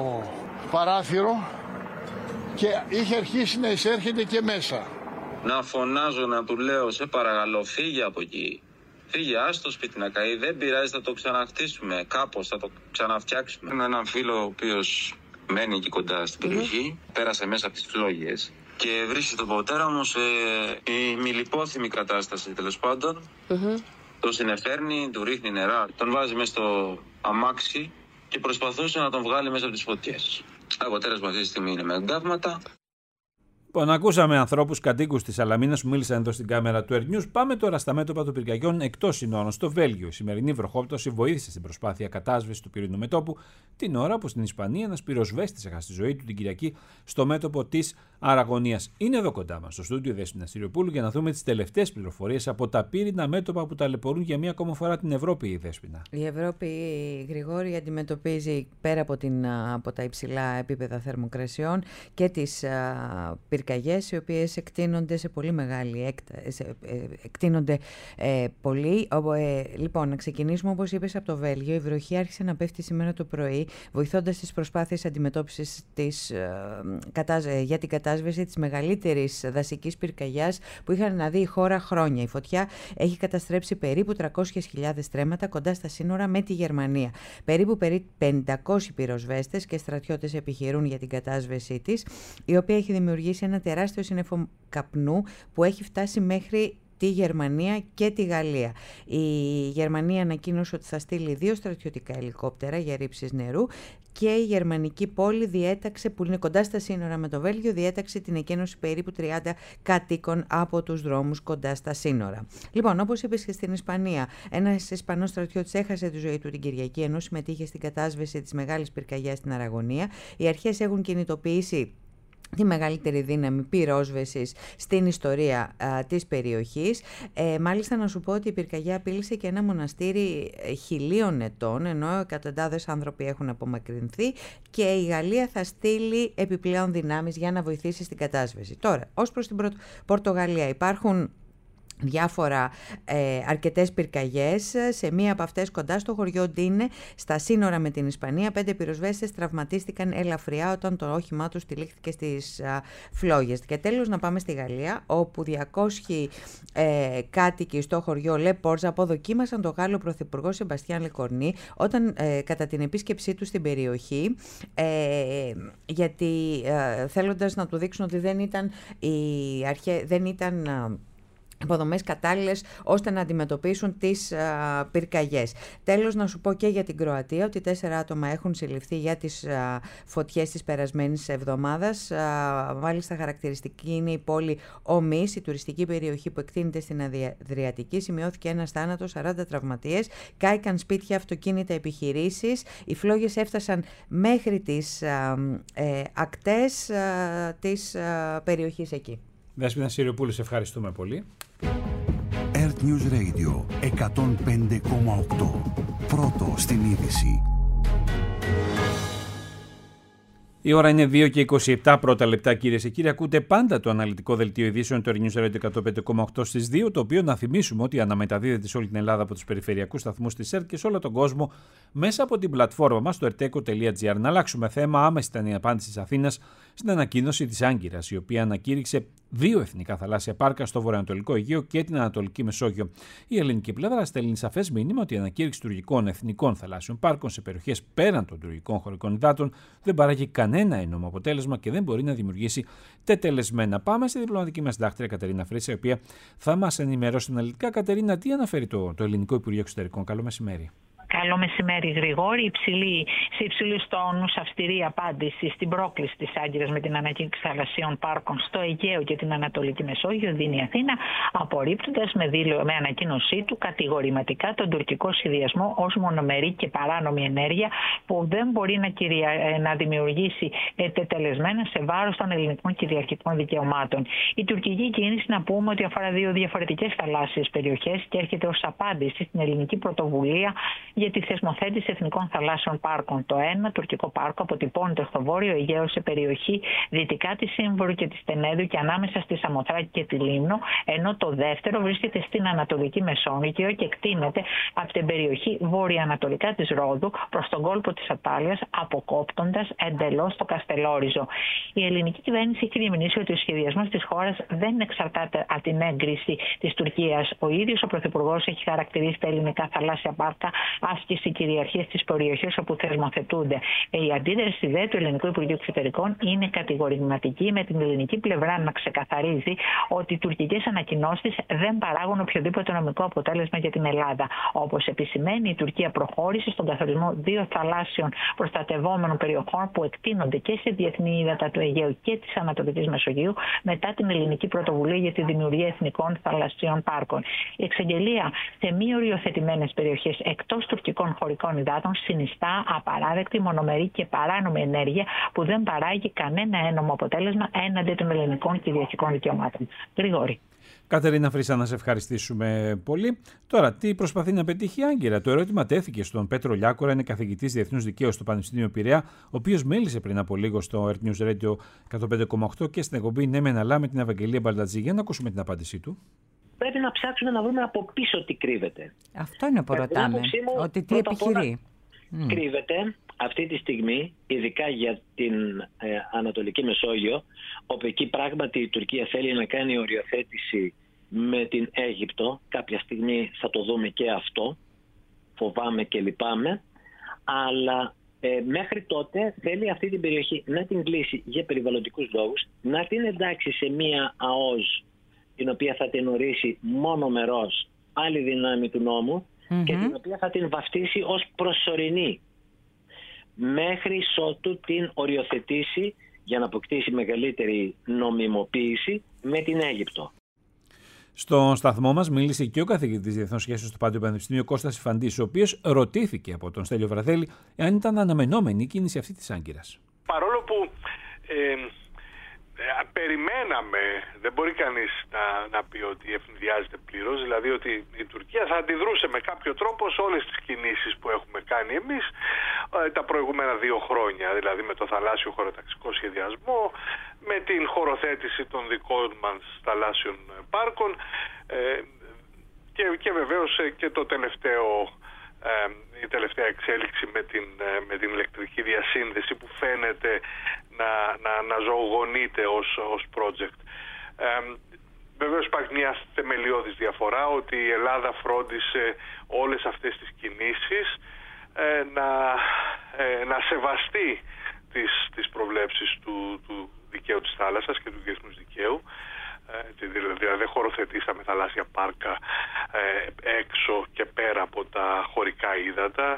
παράθυρο και είχε αρχίσει να εισέρχεται και μέσα. Να φωνάζω, να του λέω, σε παρακαλώ, φύγε από εκεί. Φύγε, άστο σπίτι να καεί, δεν πειράζει, θα το ξαναχτίσουμε, κάπως θα το ξαναφτιάξουμε. Με έναν φίλο ο οποίος μένει εκεί κοντά στην περιοχή, πέρασε μέσα από τις φλόγες και βρίσκει τον πατέρα μου σε ημιλιπόθυμη κατάσταση, τέλος πάντων. Το συνεφέρνει, του ρίχνει νερά, τον βάζει μέσα στο αμάξι και προσπαθούσε να τον βγάλει μέσα από τις φωτιές. Αποτέλεσμα αυτή τη στιγμή είναι με εγκάβματα. Λοιπόν, ακούσαμε ανθρώπους κατοίκους της Σαλαμίνας που μίλησαν εδώ στην κάμερα του News. Πάμε τώρα στα μέτωπα των πυρκαγιών εκτός συνόρων. Στο Βέλγιο, η σημερινή βροχόπτωση βοήθησε στην προσπάθεια κατάσβεσης του πυρηνικού μετώπου, την ώρα που στην Ισπανία ένας πυροσβέστης έχασε τη ζωή του την Κυριακή στο μέτωπο της Αραγωνίας. Είναι εδώ κοντά μας, στο στούντιο Δέσποινα Συριοπούλου, για να δούμε τις τελευταίες πληροφορίες από τα πύρινα μέτωπα που ταλαιπωρούν για μία ακόμα φορά την Ευρώπη, η Δέσποινα. Η Ευρώπη, Γρηγόρη, αντιμετωπίζει πέρα από τα υψηλά επίπεδα θερμοκρασιών και τις πυρκαγιές, οι οποίες εκτείνονται σε πολύ μεγάλη εκτείνονται πολύ. Λοιπόν, να ξεκινήσουμε, όπως είπες, από το Βέλγιο. Η βροχή άρχισε να πέφτει σήμερα το πρωί, βοηθώντας τις προσπάθειες αντιμετώπισης για την κατάσβεση της μεγαλύτερης δασικής πυρκαγιάς που είχαν να δει η χώρα χρόνια. Η φωτιά έχει καταστρέψει περίπου 300.000 στρέμματα κοντά στα σύνορα με τη Γερμανία. Περίπου 500 πυροσβέστες και στρατιώτες επιχειρούν για την κατάσβεσή της, η οποία έχει δημιουργήσει ένα τεράστιο σύννεφο καπνού που έχει φτάσει μέχρι τη Γερμανία και τη Γαλλία. Η Γερμανία ανακοίνωσε ότι θα στείλει 2 στρατιωτικά ελικόπτερα για ρήψεις νερού και η γερμανική πόλη διέταξε, που είναι κοντά στα σύνορα με το Βέλγιο, διέταξε την εκένωση περίπου 30 κατοίκων από τους δρόμους κοντά στα σύνορα. Λοιπόν, όπως είπες και στην Ισπανία, ένας Ισπανός στρατιώτης έχασε τη ζωή του την Κυριακή ενώ συμμετείχε στην κατάσβεση της μεγάλης πυρκαγιάς στην Αραγωνία. Οι αρχές έχουν κινητοποιήσει τη μεγαλύτερη δύναμη πυρόσβεσης στην ιστορία της περιοχής. Μάλιστα να σου πω ότι η πυρκαγιά απείλησε και ένα μοναστήρι 1000 ετών, ενώ εκατοντάδες άνθρωποι έχουν απομακρυνθεί και η Γαλλία θα στείλει επιπλέον δυνάμεις για να βοηθήσει στην κατάσβεση. Τώρα, ως προς την Πορτογαλία υπάρχουν αρκετές πυρκαγιές. Σε μία από αυτές κοντά στο χωριό Ντίνε, στα σύνορα με την Ισπανία, 5 πυροσβέστες τραυματίστηκαν ελαφριά όταν το όχημά τους τυλίχθηκε στις φλόγες. Και τέλος να πάμε στη Γαλλία, όπου 200 κάτοικοι στο χωριό Λε Πόρζα αποδοκίμασαν τον Γάλλο Πρωθυπουργό Σεμπαστιάν Λεκορνή όταν κατά την επίσκεψή του στην περιοχή, γιατί θέλοντας να του δείξουν ότι δεν ήταν υποδομές κατάλληλες ώστε να αντιμετωπίσουν τις πυρκαγιές. Τέλος, να σου πω και για την Κροατία ότι 4 άτομα έχουν συλληφθεί για τις φωτιές της περασμένης εβδομάδας. Μάλιστα χαρακτηριστική είναι η πόλη Ομής, η τουριστική περιοχή που εκτείνεται στην Αδριατική. Σημειώθηκε ένας θάνατος, 40 τραυματίες, κάηκαν σπίτια, αυτοκίνητα, επιχειρήσεις. Οι φλόγες έφτασαν μέχρι τις ακτές της περιοχής εκεί. Δέσποινα Συριοπούλου, σε ευχαριστούμε πολύ. Earth News Radio 105,8. Πρώτο στην είδηση. Η ώρα είναι 2 και 27 πρώτα λεπτά, κυρίες και κύριοι. Ακούτε πάντα το αναλυτικό δελτίο ειδήσεων του Earth News Radio 105,8 στις 2, το οποίο να θυμίσουμε ότι αναμεταδίδεται σε όλη την Ελλάδα από τους περιφερειακούς σταθμούς της ΕΡΤ και σε όλο τον κόσμο μέσα από την πλατφόρμα μας, το erteco.gr. Να αλλάξουμε θέμα. Άμεση ήταν η απάντηση της Αθήνας στην ανακοίνωση της Άγκυρας, η οποία ανακήρυξε 2 εθνικά θαλάσσια πάρκα στο βορειοανατολικό Αιγαίο και την Ανατολική Μεσόγειο. Η ελληνική πλευρά στέλνει σαφές μήνυμα ότι η ανακήρυξη τουρκικών εθνικών θαλάσσιων πάρκων σε περιοχές πέραν των τουρκικών χωρικών υδάτων δεν παράγει κανένα ένομο αποτέλεσμα και δεν μπορεί να δημιουργήσει τετελεσμένα. Πάμε στη διπλωματική μας συντάκτρια Κατερίνα Φρύσα, η οποία θα μας ενημερώσει αναλυτικά. Κατερίνα, τι αναφέρει το Ελληνικό Υπουργείο Εξωτερικών? Καλό μεσημέρι. Καλό μεσημέρι, Γρηγόρη. Σε υψηλούς τόνους, αυστηρή απάντηση στην πρόκληση της Άγκυρας με την ανακήρυξη θαλασσίων πάρκων στο Αιγαίο και την Ανατολική Μεσόγειο δίνει η Αθήνα, απορρίπτοντας με ανακοίνωσή του κατηγορηματικά τον τουρκικό σχεδιασμό ως μονομερή και παράνομη ενέργεια που δεν μπορεί να δημιουργήσει τετελεσμένα σε βάρος των ελληνικών κυριαρχικών δικαιωμάτων. Η τουρκική κίνηση, να πούμε ότι αφορά 2 διαφορετικές θαλάσσιες περιοχές και έρχεται ως απάντηση στην ελληνική πρωτοβουλία για τη θεσμοθέτηση εθνικών θαλάσσιων πάρκων. Το ένα, τουρκικό πάρκο, αποτυπώνεται στο Βόρειο Αιγαίο σε περιοχή δυτικά της Σύμβορου και της Τενέδου και ανάμεσα στη Σαμοθράκη και τη Λίμνο, ενώ το δεύτερο βρίσκεται στην Ανατολική Μεσόγειο και εκτείνεται από την περιοχή βορειοανατολικά της Ρόδου προς τον κόλπο της Ατάλειας, αποκόπτοντας εντελώς το Καστελόριζο. Η ελληνική κυβέρνηση έχει διαμηνήσει ότι ο σχεδιασμός της χώρας δεν εξαρτάται από την έγκριση της Τουρκίας. Ο ίδιος ο Πρωθυπουργός έχει χαρακτηρίσει τα ελληνικά θαλάσσια πάρκα άσκηση κυριαρχίας στις περιοχές όπου θεσμοθετούνται. Η αντίδραση δε του Ελληνικού Υπουργείου Εξωτερικών είναι κατηγορηματική, με την ελληνική πλευρά να ξεκαθαρίζει ότι οι τουρκικές ανακοινώσεις δεν παράγουν οποιοδήποτε νομικό αποτέλεσμα για την Ελλάδα. Όπως επισημαίνει, η Τουρκία προχώρησε στον καθορισμό 2 θαλάσσιων προστατευόμενων περιοχών που εκτείνονται και σε διεθνή ύδατα του Αιγαίου και της Ανατολικής Μεσογείου μετά την ελληνική πρωτοβουλία για τη δημιουργία εθνικών θαλασσίων πάρκων. Η εξαγγελία σε μη οριοθετημένες περιοχές εκτός τουρκικών χωρικών υδάτων συνιστά απαράδεκτη, μονομερή και παράνομη ενέργεια που δεν παράγει κανένα ένομο αποτέλεσμα έναντι των ελληνικών κυριαρχικών δικαιωμάτων. Γρηγόρη. Κατερίνα Φρύσα, να σε ευχαριστήσουμε πολύ. Τώρα, τι προσπαθεί να πετύχει η Άγκυρα? Το ερώτημα τέθηκε στον Πέτρο Λιάκορα, είναι καθηγητής Διεθνούς Δικαίου στο Πανεπιστήμιο Πειραιά, ο οποίος μίλησε πριν από λίγο στο Earth News Radio 105,8 και στην εκπομπή Ναι Μεν Αλλά με την Ευαγγελία Μπαλτατζή. Για να ακούσουμε την απάντησή του. Πρέπει να ψάξουμε να βρούμε από πίσω τι κρύβεται. Αυτό είναι που ρωτάμε, ότι τι επιχειρεί. Κρύβεται αυτή τη στιγμή, ειδικά για την Ανατολική Μεσόγειο, όπου εκεί πράγματι η Τουρκία θέλει να κάνει οριοθέτηση με την Αίγυπτο. Κάποια στιγμή θα το δούμε και αυτό, φοβάμαι και λυπάμαι, αλλά μέχρι τότε θέλει αυτή την περιοχή να την κλείσει για περιβαλλοντικούς λόγους, να την εντάξει σε μία ΑΟΣ την οποία θα την ορίσει μονομερός άλλη δυνάμει του νόμου και την οποία θα την βαφτίσει ως προσωρινή μέχρι ότου την οριοθετήσει για να αποκτήσει μεγαλύτερη νομιμοποίηση με την Αίγυπτο. Στον σταθμό μας μίλησε και ο καθηγητής Διεθνών Σχέσεων στο Πάντιο Πανεπιστήμιο Κώστας Υφαντής, ο οποίος ρωτήθηκε από τον Στέλιο Βραδέλη αν ήταν αναμενόμενη η κίνηση αυτή της Άγκυρας. Παρόλο που περιμέναμε, δεν μπορεί κανείς να πει ότι ευνηδιάζεται πλήρως, δηλαδή ότι η Τουρκία θα αντιδρούσε με κάποιο τρόπο σε όλες τις κινήσεις που έχουμε κάνει εμείς τα προηγούμενα 2 χρόνια, δηλαδή με το θαλάσσιο χωροταξικό σχεδιασμό, με την χωροθέτηση των δικών μας θαλάσσιων πάρκων και βεβαίως και το η τελευταία εξέλιξη με την ηλεκτρική διασύνδεση που φαίνεται να ζωογονείται ως project. Βεβαίως υπάρχει μια θεμελιώδης διαφορά ότι η Ελλάδα φρόντισε όλες αυτές τις κινήσεις να σεβαστεί τις προβλέψεις του δικαίου της θάλασσας και του διεθνούς δικαίου. Δηλαδή δεν χωροθετήσαμε θαλάσσια πάρκα έξω και πέρα από τα χωρικά ύδατα,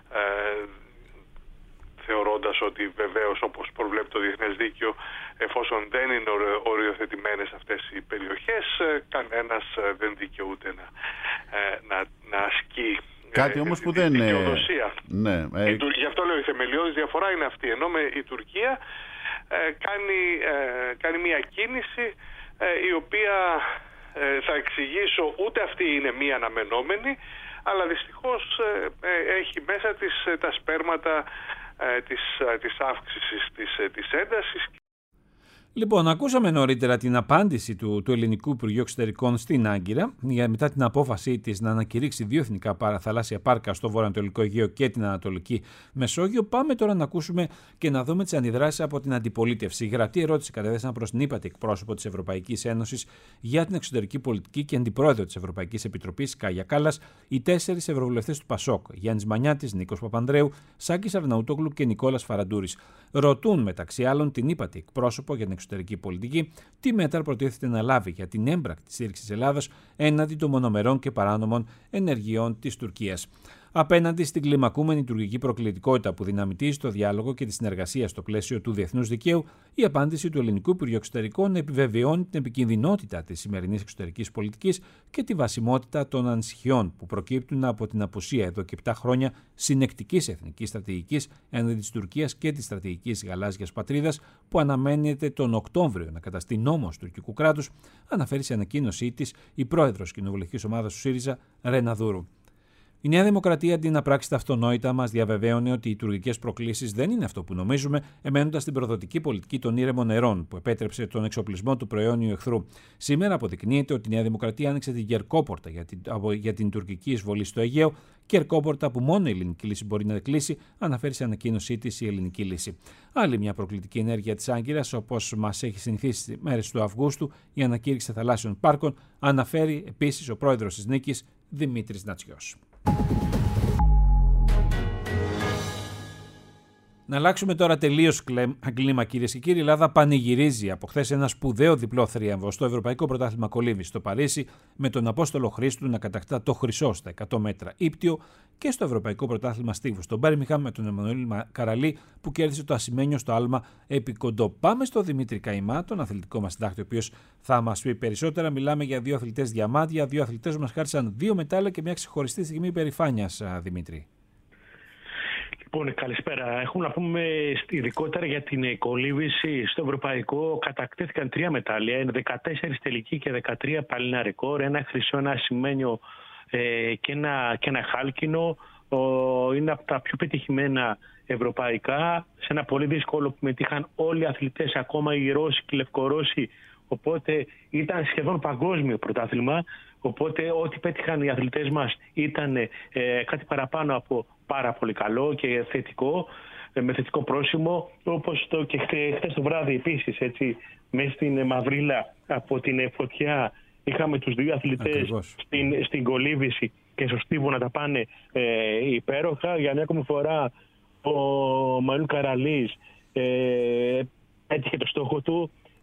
θεωρώντας ότι βεβαίως, όπως προβλέπει το διεθνές δίκαιο, εφόσον δεν είναι οριοθετημένες αυτές οι περιοχές, κανένας δεν δικαιούται να ασκεί κάτι όμως που δεν είναι δικαιοδοσία. Ναι, Γι' αυτό λέω η θεμελιώδης διαφορά είναι αυτή, ενώ η Τουρκία κάνει μια κίνηση η οποία θα εξηγήσω ούτε αυτή είναι μία αναμενόμενη, αλλά δυστυχώς έχει μέσα της τα σπέρματα της αύξησης της έντασης. Λοιπόν, ακούσαμε νωρίτερα την απάντηση του Ελληνικού Υπουργείου Εξωτερικών στην Άγκυρα μετά την απόφασή της να ανακηρύξει 2 εθνικά θαλάσσια πάρκα στο βορειοανατολικό Αιγαίο και την Ανατολική Μεσόγειο. Πάμε τώρα να ακούσουμε και να δούμε τις αντιδράσεις από την αντιπολίτευση. Η γραπτή ερώτηση κατέθεσαν προς την ύπατη εκπρόσωπο της Ευρωπαϊκής Ένωσης για την εξωτερική πολιτική και αντιπρόεδρο της Ευρωπαϊκής Επιτροπής, Κάγια Κάλλας, οι 4 ευρωβουλευτές του ΠΑΣΟΚ, Γιάννης Μανιάτης, Νίκος Παπανδρέου, Σάκης Αρναούτογλου και Νικόλας Φαραντούρης. Ρωτούν μεταξύ άλλων την ύπατη εκπρόσωπο για την εξωτερική πολιτική τι μέτρα προτίθεται να λάβει για την έμπρακτη στήριξη της Ελλάδας έναντι των μονομερών και παράνομων ενεργειών της Τουρκίας. Απέναντι στην κλιμακούμενη τουρκική προκλητικότητα που δυναμητίζει το διάλογο και τη συνεργασία στο πλαίσιο του διεθνούς δικαίου, η απάντηση του Ελληνικού Υπουργείου Εξωτερικών επιβεβαιώνει την επικινδυνότητα της σημερινής εξωτερικής πολιτικής και τη βασιμότητα των ανησυχιών που προκύπτουν από την απουσία εδώ και 7 χρόνια συνεκτικής εθνικής στρατηγικής έναντι της Τουρκίας και της στρατηγικής γαλάζιας πατρίδας που αναμένεται τον Οκτώβριο να καταστεί νόμος τουρκικού κράτους, αναφέρει σε ανακοίνωσή της η πρόεδρος κοινοβουλευτικής ομάδας του ΣΥΡΙΖΑ, Ρένα Δούρου. Η Νέα Δημοκρατία, αντί να πράξει τα αυτονόητα, μας διαβεβαίωνε ότι οι τουρκικές προκλήσεις δεν είναι αυτό που νομίζουμε, εμένοντας στην προδοτική πολιτική των ήρεμων νερών που επέτρεψε τον εξοπλισμό του προαιώνιου εχθρού. Σήμερα αποδεικνύεται ότι η Νέα Δημοκρατία άνοιξε την κερκόπορτα για την τουρκική εισβολή στο Αιγαίο, κερκόπορτα που μόνο η ελληνική λύση μπορεί να κλείσει, αναφέρει σε ανακοίνωσή της η ελληνική λύση. Άλλη μια προκλητική ενέργεια της Άγκυρας, όπως μας έχει συνηθίσει στις μέρες του Αυγούστου, η ανακήρυξη θαλάσσιων πάρκων, αναφέρει επίσης ο πρόεδρος της Νίκης, Δημήτρης Νατσιός. Να αλλάξουμε τώρα τελείως κλίμα, κυρίες και κύριοι. Η Ελλάδα πανηγυρίζει από χθες ένα σπουδαίο διπλό θρίαμβο στο Ευρωπαϊκό Πρωτάθλημα Κολύμβης στο Παρίσι, με τον Απόστολο Χρήστου να κατακτά το χρυσό στα 100 μέτρα ύπτιο, και στο Ευρωπαϊκό Πρωτάθλημα Στίβου στο Μπέρμιγχαμ με τον Εμμανουήλ Καραλή που κέρδισε το ασημένιο στο άλμα επί κοντό. Πάμε στο Δημήτρη Καϊμά, τον αθλητικό μας συντάκτη, ο οποίος θα μας πει περισσότερα. Μιλάμε για 2 αθλητές διαμάντια, 2 αθλητές που μας χάρισαν 2 μετάλλια και μια ξεχωριστή στιγμή υπερηφάνειας, Δημήτρη. Λοιπόν, καλησπέρα. Έχουμε να πούμε ειδικότερα για την κολύμβηση στο ευρωπαϊκό. Κατακτήθηκαν 3 μετάλλια. Είναι 14 τελική και 13 παλινά ρεκόρ. Ένα χρυσό, ένα ασημένιο και ένα χάλκινο. Είναι από τα πιο πετυχημένα ευρωπαϊκά. Σε ένα πολύ δύσκολο που μετήχαν όλοι οι αθλητές, ακόμα οι Ρώσοι και οι Λευκορώσοι. Οπότε ήταν σχεδόν παγκόσμιο πρωτάθλημα. Οπότε ό,τι πέτυχαν οι αθλητές μας ήταν κάτι παραπάνω από πάρα πολύ καλό και θετικό, με θετικό πρόσημο, όπως και χθες το βράδυ επίσης, έτσι, μέσα στην Μαυρίλα από την φωτιά είχαμε τους 2 αθλητές στην κολύμβηση και στο Στίβο να τα πάνε υπέροχα. Για μια ακόμη φορά ο Μανουήλ Καραλής έτυχε το στόχο του.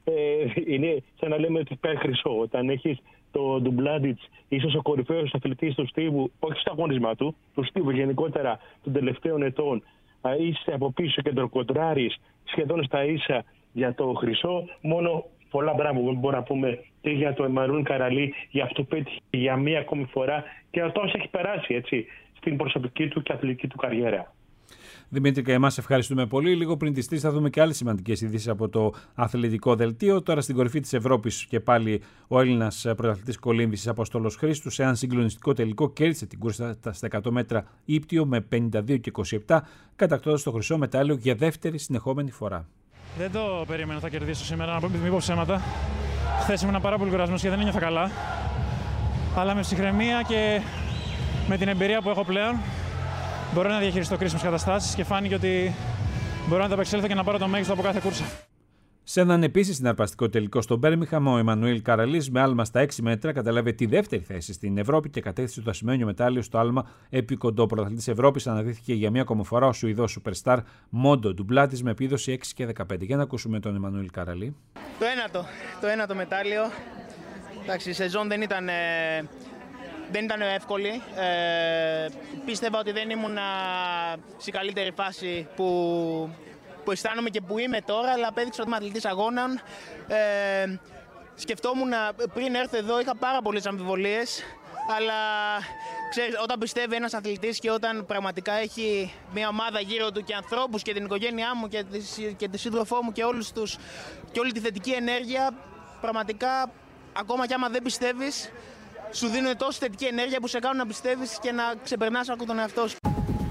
είναι σαν να λέμε ότι πάει χρυσό. Όταν έχεις το Ντουμπλάντιτς, ίσως ο κορυφαίος αθλητής του στίβου, όχι στο αγώνισμα του στίβου γενικότερα των τελευταίων ετών, είσαι από πίσω και τον κοντράρεις σχεδόν στα ίσα για το χρυσό, μόνο πολλά μπράβο μπορούμε να πούμε και για το Εμμανουήλ Καραλή, για αυτό που πέτυχε για μία ακόμη φορά και αυτό έχει περάσει έτσι, στην προσωπική του και αθλητική του καριέρα. Δημήτρη, και εμάς ευχαριστούμε πολύ. Λίγο πριν τις 3 θα δούμε και άλλες σημαντικές ειδήσεις από το αθλητικό δελτίο. Τώρα στην κορυφή της Ευρώπης και πάλι ο Έλληνας πρωταθλητής κολύμβησης Αποστόλος Χρήστου σε έναν συγκλονιστικό τελικό κέρδισε την κούρσα στα 100 μέτρα ύπτιο με 52 και 27, κατακτώντας το χρυσό μετάλλιο για δεύτερη συνεχόμενη φορά. Δεν το περίμενα θα κερδίσω σήμερα, να μην πω ψέματα. Χθες ήμουν πάρα πολύ κουρασμένος και δεν ένιωθα καλά. Αλλά με ψυχραιμία και με την εμπειρία που έχω πλέον μπορώ να διαχειριστώ κρίσιμες καταστάσεις και φάνηκε ότι μπορώ να τα απεξέλθω και να πάρω το μέγιστο από κάθε κούρσα. Σε έναν επίσης συναρπαστικό τελικό στο Μπέρμιχαμ, ο Εμμανουήλ Καραλής με άλμα στα 6 μέτρα κατέλαβε τη δεύτερη θέση στην Ευρώπη και κατέκτησε το ασημένιο μετάλλιο στο άλμα επί κοντό. Πρωταθλητής Ευρώπης αναδύθηκε για μία ακόμα φορά ο Σουηδός σούπερσταρ Μόντο Ντουμπλάτης με επίδοση 6 και 15. Για να ακούσουμε τον Εμμανουήλ Καραλή. Το ένατο μετάλλιο. Εντάξει, η σεζόν δεν ήταν εύκολη. Πίστευα ότι δεν ήμουν σε καλύτερη φάση που αισθάνομαι και που είμαι τώρα, αλλά απέδειξα ότι είμαι αθλητής αγώνων. Σκεφτόμουν πριν έρθω εδώ, είχα πάρα πολλές αμφιβολίες, αλλά ξέρεις, όταν πιστεύει ένας αθλητής και όταν πραγματικά έχει μια ομάδα γύρω του και ανθρώπους και την οικογένειά μου και τη σύντροφό μου και όλη τη θετική ενέργεια, πραγματικά ακόμα κι άμα δεν πιστεύεις, σου δίνουν τόση θετική ενέργεια που σε κάνουν να πιστεύεις και να ξεπερνάς από τον εαυτό σου.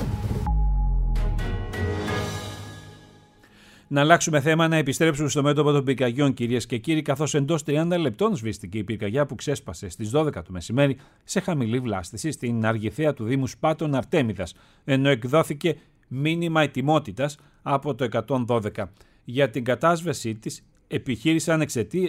Να αλλάξουμε θέμα, να επιστρέψουμε στο μέτωπο των πυρκαγιών, κυρίες και κύριοι, καθώς εντός 30 λεπτών σβήστηκε η πυρκαγιά που ξέσπασε στις 12 το μεσημέρι σε χαμηλή βλάστηση στην Αργυθέα του Δήμου Σπάτων Αρτέμιδας, ενώ εκδόθηκε μήνυμα ετοιμότητας από το 112. Για την κατάσβεσή της επιχείρησαν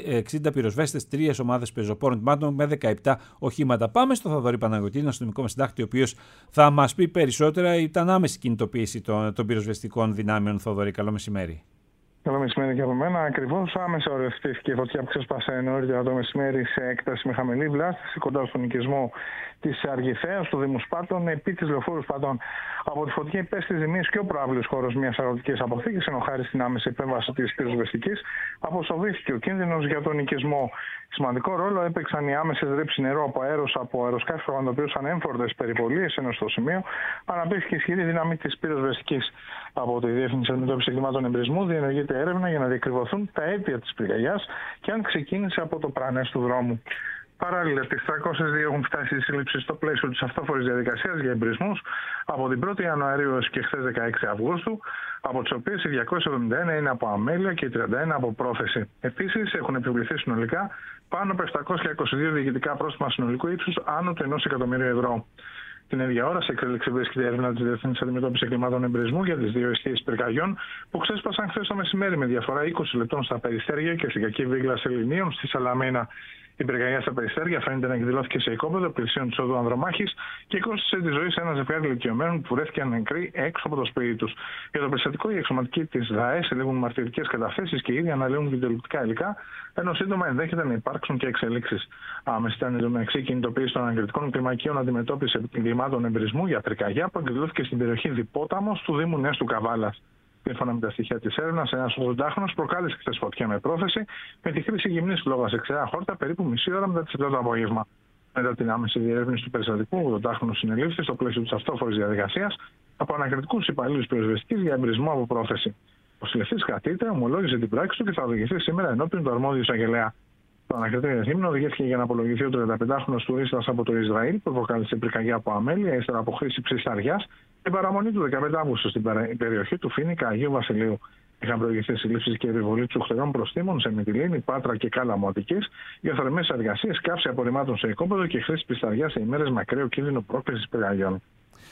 60 πυροσβέστες, 3 ομάδες πεζοπόρων τμήματων με 17 οχήματα. Πάμε στο Θοδωρή Παναγιωτίνο, αστυνομικό συντάκτη, ο οποίος θα μας πει περισσότερα. Ήταν άμεση κινητοποίηση των πυροσβεστικών δυνάμεων. Θοδωρή, καλό μεσημέρι. Καλό μεσημέρι και από μένα. Ακριβώς άμεσα οριοθετήθηκε η φωτιά που ξέσπασε νωρίτερα το μεσημέρι σε έκταση με χαμηλή βλάστηση κοντά στον οικισμό της Αργυθέας του Δήμου Σπάτων, επί της λεωφόρου Σπάτων. Από τη φωτιά υπέστη ζημίες και ο προαύλιος χώρος μιας αγροτικής αποθήκης, ενώ χάρη στην άμεση επέμβαση της πυροσβεστικής αποσοβήθηκε ο κίνδυνος για τον οικισμό. Σημαντικό ρόλο έπαιξαν οι άμεσες ρήψεις νερού από αεροσκάφη που πραγματοποιούσαν έμφορτες περιπολίες, ενώ στο σημείο αναπτύχθηκε ισχυρή δύναμη της πυροσβεστικής. Από τη Διεύθυνση Αντιμετώπισης Εγκλημάτων Εμπρισμού διενεργείται έρευνα για να διεκριβωθούν τα αίτια της πυρκαγιάς και αν ξεκίνησε από το πρανές του δρόμου. Παράλληλα, τις 302 έχουν φτάσει οι σύλληψεις στο πλαίσιο της αυτόφορης διαδικασίας για εμπρισμούς από την 1η Ιανουαρίου έως και χθες 16 Αυγούστου, από τις οποίες οι 271 είναι από αμέλεια και οι 31 από πρόθεση. Επίσης, έχουν επιβληθεί συνολικά πάνω από 722 διοικητικά πρόστιμα συνολικού ύψους άνω του 1 εκατομμυρίου ευρώ. Την ίδια ώρα, σε εξέλιξη βρίσκεται η έρευνα της Διεθνής Αντιμετώπισης Εγκλημάτων Εμπρισμού για τις 2 αιστείες πυρκαγιών που ξέσπασαν χθες το μεσημέρι με διαφορά 20 λεπτών στα Περιστέρια και στην κακή βίγλα Σεληνίων στη Σαλαμίνα. Η πυρκαγιά στα Περιστέρια φαίνεται να εκδηλώθηκε σε οικόπεδο πλησίων της οδού Ανδρομάχης και κόστησε τη ζωή σε ένα ζευγάρι ηλικιωμένων που βρέθηκαν νεκροί έξω από το σπίτι τους. Για το περιστατικό, οι εξωματικοί της ΔΑΕ συλλέγουν μαρτυρικές καταθέσεις και ήδη αναλύουν βιντεοληπτικά υλικά, ενώ σύντομα ενδέχεται να υπάρξουν και εξελίξεις. Άμεσα ήταν εντωμεταξύ κινητοποίηση των ανακριτικών κλιμακίων αντιμετώπισης εγκλημάτων εμπρισμού για πυρκαγιά που εκδηλώθηκε στην περιοχή Διπόταμος του Δήμου Νέας του Καβάλας. Σύμφωνα με τα στοιχεία της έρευνας, ένας 80χρονος προκάλεσε χθες φωτιά με πρόθεση με τη χρήση γυμνής φλόγας σε ξερά χόρτα περίπου μισή ώρα μετά τις 7 το απόγευμα. Μετά την άμεση διερεύνηση του περιστατικού, ο 80χρονος συνελήφθη στο πλαίσιο της αυτόφορης διαδικασίας από ανακριτικούς υπαλλήλους πυροσβεστικής για εμπρισμό από πρόθεση. Ο συλληφθής κρατείται, ομολόγησε την πράξη του και θα οδηγηθεί σήμερα ενώπιον του αρμόδιου εισαγγελέα. Το ανακριτή αντικείμενο οδηγήθηκε για να απολογηθεί ο 35χρονος τουρίστας από το Ισραήλ που προκάλεσε πυρκαγιά από αμέλεια ύστερα από χρήση ψισταριάς την παραμονή του 15 Αυγούστου στην περιοχή του Φοίνικα Αγίου Βασιλείου. Είχαν προηγηθεί συλλήψεις και επιβολή τσουχτερών προστίμων σε Μυτιλήνη, Πάτρα και Κάλαμο Αττικής για θερμές εργασίες, καύση απορριμμάτων σε οικόπεδο και χρήση ψισταριάς σε ημέρες με ακραίο κίνδυνο πρόκλησης πυρκαγιών.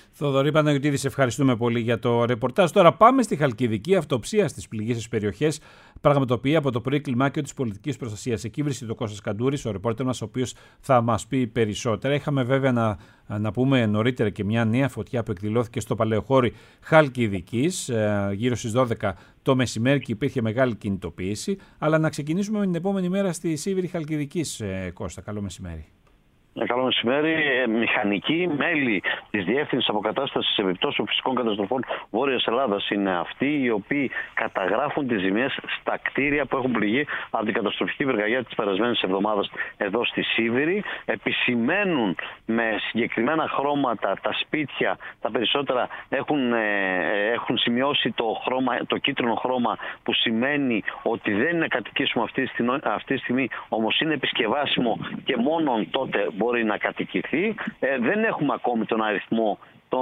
Θοδωρή Παναγιωτήδη, σε ευχαριστούμε πολύ για το ρεπορτάζ. Τώρα πάμε στη Χαλκιδική. Αυτοψία στις πληγήσεις περιοχές πραγματοποιεί από το πρωί κλιμάκιο της πολιτικής προστασίας. Εκεί βρίσκεται ο Κώστας Καντούρης, ο ρεπόρτερ μας, ο οποίος θα μας πει περισσότερα. Είχαμε βέβαια να πούμε νωρίτερα και μια νέα φωτιά που εκδηλώθηκε στο Παλαιοχώρι Χαλκιδικής γύρω στις 12 το μεσημέρι και υπήρχε μεγάλη κινητοποίηση. Αλλά να ξεκινήσουμε με την επόμενη μέρα στη Σίβηρη Χαλκιδικής. Κώστα, καλό μεσημέρι. Καλό μεσημέρι. Μηχανικοί μέλη της Διεύθυνσης Αποκατάστασης Επιπτώσεων Φυσικών Καταστροφών Βόρειας Ελλάδας είναι αυτοί οι οποίοι καταγράφουν τις ζημιές στα κτίρια που έχουν πληγεί από την καταστροφική πυρκαγιά της περασμένης εβδομάδας εδώ στη Σίβηρη. Επισημαίνουν με συγκεκριμένα χρώματα τα σπίτια, τα περισσότερα έχουν σημειώσει το κίτρινο χρώμα, που σημαίνει ότι δεν είναι κατοικήσιμο αυτή τη στιγμή, όμως είναι επισκευάσιμο και μόνο τότε μπορεί να κατοικηθεί. Δεν έχουμε ακόμη τον αριθμό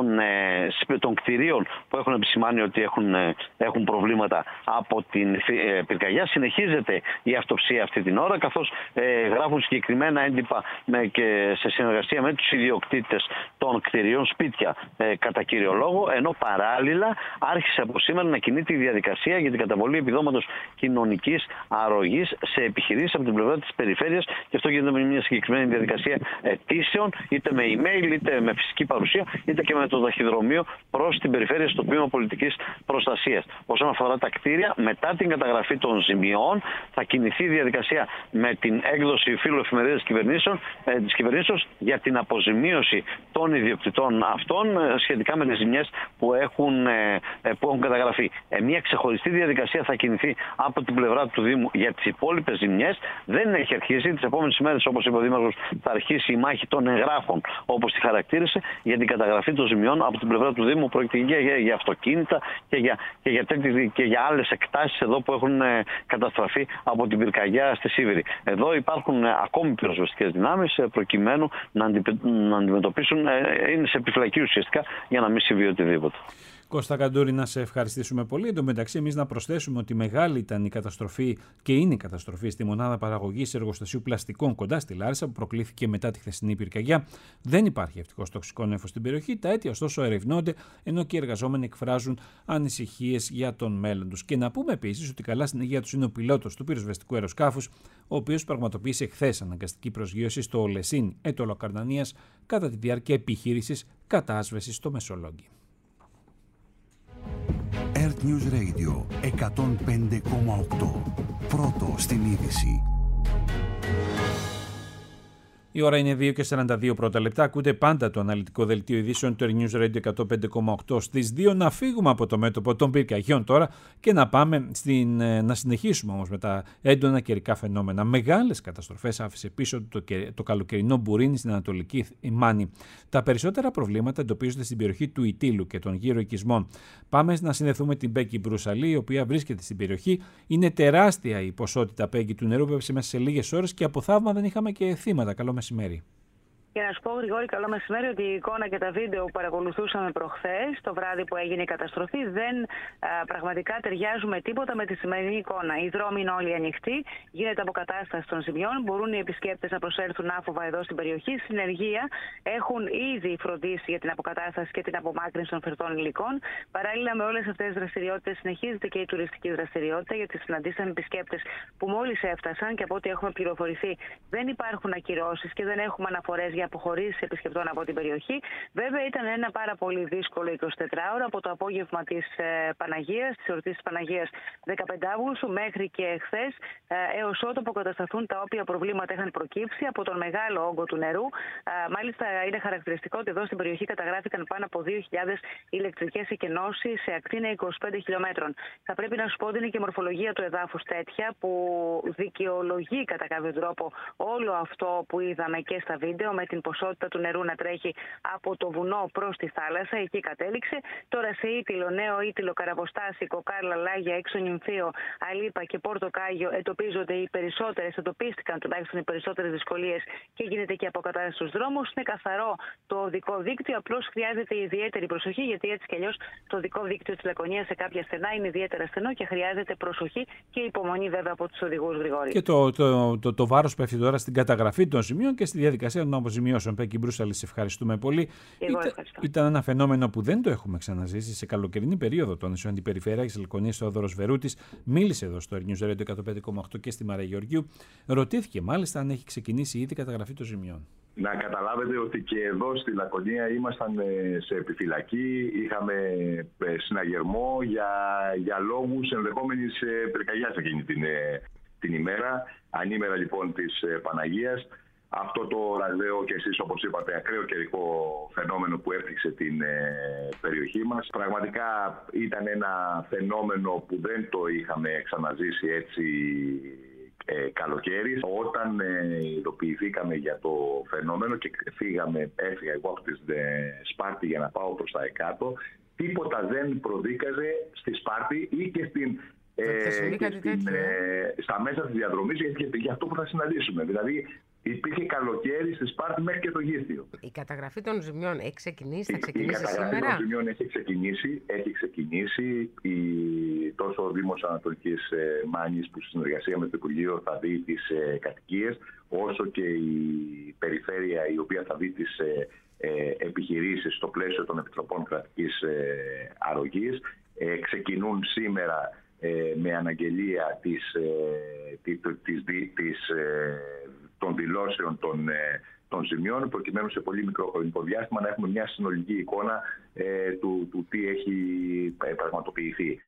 των κτηρίων που έχουν επισημάνει ότι έχουν προβλήματα από την πυρκαγιά. Συνεχίζεται η αυτοψία αυτή την ώρα, καθώς γράφουν συγκεκριμένα έντυπα και σε συνεργασία με τους ιδιοκτήτες των κτηρίων, σπίτια κατά κύριο λόγο, ενώ παράλληλα άρχισε από σήμερα να κινείται η διαδικασία για την καταβολή επιδόματος κοινωνικής αρρωγής σε επιχειρήσεις από την πλευρά της περιφέρειας, και αυτό γίνεται με μια συγκεκριμένη διαδικασία αιτήσεων, είτε με email, είτε με φυσική παρουσία, είτε και με το ταχυδρομείο προς την περιφέρεια στο Τμήμα Πολιτικής Προστασίας. Όσον αφορά τα κτίρια, μετά την καταγραφή των ζημιών, θα κινηθεί η διαδικασία με την έκδοση φύλου εφημερίδας της κυβερνήσεως για την αποζημίωση των ιδιοκτητών αυτών σχετικά με τις ζημιές που έχουν καταγραφεί. Μια ξεχωριστή διαδικασία θα κινηθεί από την πλευρά του Δήμου για τις υπόλοιπες ζημιές. Δεν έχει αρχίσει. Τις επόμενες ημέρες, όπως είπε ο Δήμαρχος, θα αρχίσει η μάχη των εγγράφων, όπως τη χαρακτήρισε, για την καταγραφή των ζημιών από την πλευρά του Δήμου. Πρόκειται για αυτοκίνητα και για άλλες εκτάσεις εδώ που έχουν καταστραφεί από την πυρκαγιά στη Σίβηρη. Εδώ υπάρχουν ακόμη πυροσβεστικές δυνάμεις προκειμένου να αντιμετωπίσουν, είναι σε επιφυλακή ουσιαστικά, για να μην συμβεί οτιδήποτε. Κώστα Καντούρη, να σε ευχαριστήσουμε πολύ. Εν τω μεταξύ, εμείς να προσθέσουμε ότι μεγάλη ήταν η καταστροφή και είναι η καταστροφή στη μονάδα παραγωγής εργοστασίου πλαστικών κοντά στη Λάρισα, που προκλήθηκε μετά τη χθεσινή πυρκαγιά. Δεν υπάρχει ευτυχώς τοξικό νέφος στην περιοχή. Τα αίτια ωστόσο ερευνώνται, ενώ και οι εργαζόμενοι εκφράζουν ανησυχίες για τον μέλλον τους. Και να πούμε επίσης ότι καλά στην υγεία τους είναι ο πιλότος του πυροσβεστικού αεροσκάφους, ο οποίος πραγματοποίησε χθες αναγκαστική προσγείωση στο Ολεσίν Έτωλο Καρνανίας κατά τη διάρκεια επιχείρησης κατάσβεσης στο Μεσολόγγι. Earth News Radio 105,8. Πρώτο στην είδηση. Η ώρα είναι 2:42 πρώτα λεπτά. Ακούτε πάντα το αναλυτικό δελτίο ειδήσεων του Earth News Radio 105,8. Στις 2 να φύγουμε από το μέτωπο των πυρκαγιών τώρα και να πάμε να συνεχίσουμε όμως με τα έντονα καιρικά φαινόμενα. Μεγάλες καταστροφές άφησε πίσω το καλοκαιρινό μπουρίνι στην Ανατολική Μάνη. Τα περισσότερα προβλήματα εντοπίζονται στην περιοχή του Ιτήλου και των γύρω οικισμών. Πάμε να συνδεθούμε την Πέγκη Μπρουσαλή, η οποία βρίσκεται στην περιοχή. Είναι τεράστια η ποσότητα, Πέγκη, του νερού που έπεσε μέσα σε λίγες ώρες και από θαύμα δεν είχαμε και θύματα. Καλό μεσημέρι. Και να σου πω, Γρηγόρη, καλό μεσημέρι, ότι η εικόνα και τα βίντεο που παρακολουθούσαμε προχθές, το βράδυ που έγινε η καταστροφή, δεν πραγματικά ταιριάζουν με τίποτα με τη σημερινή εικόνα. Οι δρόμοι είναι όλοι ανοιχτοί, γίνεται αποκατάσταση των ζημιών, μπορούν οι επισκέπτες να προσέλθουν άφοβα εδώ στην περιοχή. Συνεργεία έχουν ήδη φροντίσει για την αποκατάσταση και την απομάκρυνση των φερτών υλικών. Παράλληλα με όλες αυτές τις δραστηριότητες, συνεχίζεται και η τουριστική δραστηριότητα, γιατί συναντήσαμε επισκέπτες που μόλις έφτασαν και από ό,τι έχουμε πληροφορηθεί δεν υπάρχουν ακυρώσεις και δεν έχουμε αναφορές για αποχωρήσεις επισκεπτών από την περιοχή. Βέβαια, ήταν ένα πάρα πολύ δύσκολο 24ωρο από το απόγευμα της Παναγίας, της εορτής της Παναγίας 15 Αύγουστου, μέχρι και χθες, έως ότου αποκατασταθούν τα όποια προβλήματα είχαν προκύψει από τον μεγάλο όγκο του νερού. Μάλιστα, είναι χαρακτηριστικό ότι εδώ στην περιοχή καταγράφηκαν πάνω από 2.000 ηλεκτρικές εκενώσεις σε ακτίνα 25 χιλιόμετρων. Θα πρέπει να σου πω ότι είναι και η μορφολογία του εδάφους τέτοια που δικαιολογεί κατά κάποιο τρόπο όλο αυτό που είδαμε και στα βίντεο, με την ποσότητα του νερού να τρέχει από το βουνό προς τη θάλασσα. Εκεί κατέληξε. Τώρα σε Ήτυλο, Νέο Ήτυλο, Καραποστάσικο, Κάρλα, Λάγια, Έξω Νυμφίο, Αλίπα και Πόρτο Κάγιο εντοπίστηκαν τουλάχιστον οι περισσότερες δυσκολίες και γίνεται και αποκατάσταση στους δρόμους. Είναι καθαρό το οδικό δίκτυο, απλώς χρειάζεται ιδιαίτερη προσοχή, γιατί έτσι κι αλλιώς το οδικό δίκτυο της Λακωνίας σε κάποια στενά είναι ιδιαίτερα στενό και χρειάζεται προσοχή και υπομονή βέβαια από τους οδηγούς, Γρηγόρη. Και το βάρος πέφτει τώρα στην καταγραφή των σημείων και στη διαδικασία των αποζημιώσεων σημειώσεων. Πέκη Μπρούσαλη, σε ευχαριστούμε πολύ. Εγώ ευχαριστώ. Ήταν ένα φαινόμενο που δεν το έχουμε ξαναζήσει σε καλοκαιρινή περίοδο. Τόνισε ο Αντιπεριφερειάρχης Λεκωνίας Θεόδωρος Βερούτης. Μίλησε εδώ στο News Radio 105,8 και στη Μαρία Γεωργίου. Ρωτήθηκε μάλιστα αν έχει ξεκινήσει ήδη καταγραφή των ζημιών. Να καταλάβετε ότι και εδώ στη Λακωνία ήμασταν σε επιφυλακή, είχαμε συναγερμό για λόγους ενδεχόμενης πυρκαγιάς εκείνη την ημέρα, ανήμερα λοιπόν της Παναγίας. Αυτό το ραγδαίο και εσείς όπως είπατε ακραίο καιρικό φαινόμενο που έπληξε την περιοχή μας. Πραγματικά ήταν ένα φαινόμενο που δεν το είχαμε ξαναζήσει έτσι καλοκαίρι. Όταν ειδοποιηθήκαμε για το φαινόμενο και έφυγα εγώ από τη Σπάρτη για να πάω προς τα εκάτω, τίποτα δεν προδίκαζε στη Σπάρτη ή και στα μέσα της διαδρομής για αυτό που θα συναντήσουμε. Δηλαδή υπήρχε καλοκαίρι στη Σπάρτη μέχρι και το Γήθιο. Η καταγραφή των ζημιών έχει ξεκινήσει, θα ξεκινήσει σήμερα. Η καταγραφή των ζημιών έχει ξεκινήσει. Τόσο ο Δήμος Ανατολικής Μάνης που στη συνεργασία με το Υπουργείο θα δει τις κατοικίες, όσο και η περιφέρεια η οποία θα δει τις επιχειρήσεις στο πλαίσιο των Επιτροπών Κρατικής Αρρωγής. Ξεκινούν σήμερα με αναγγελία των δηλώσεων των ζημιών, προκειμένου σε πολύ μικρό χρονικό διάστημα να έχουμε μια συνολική εικόνα του τι έχει πραγματοποιηθεί.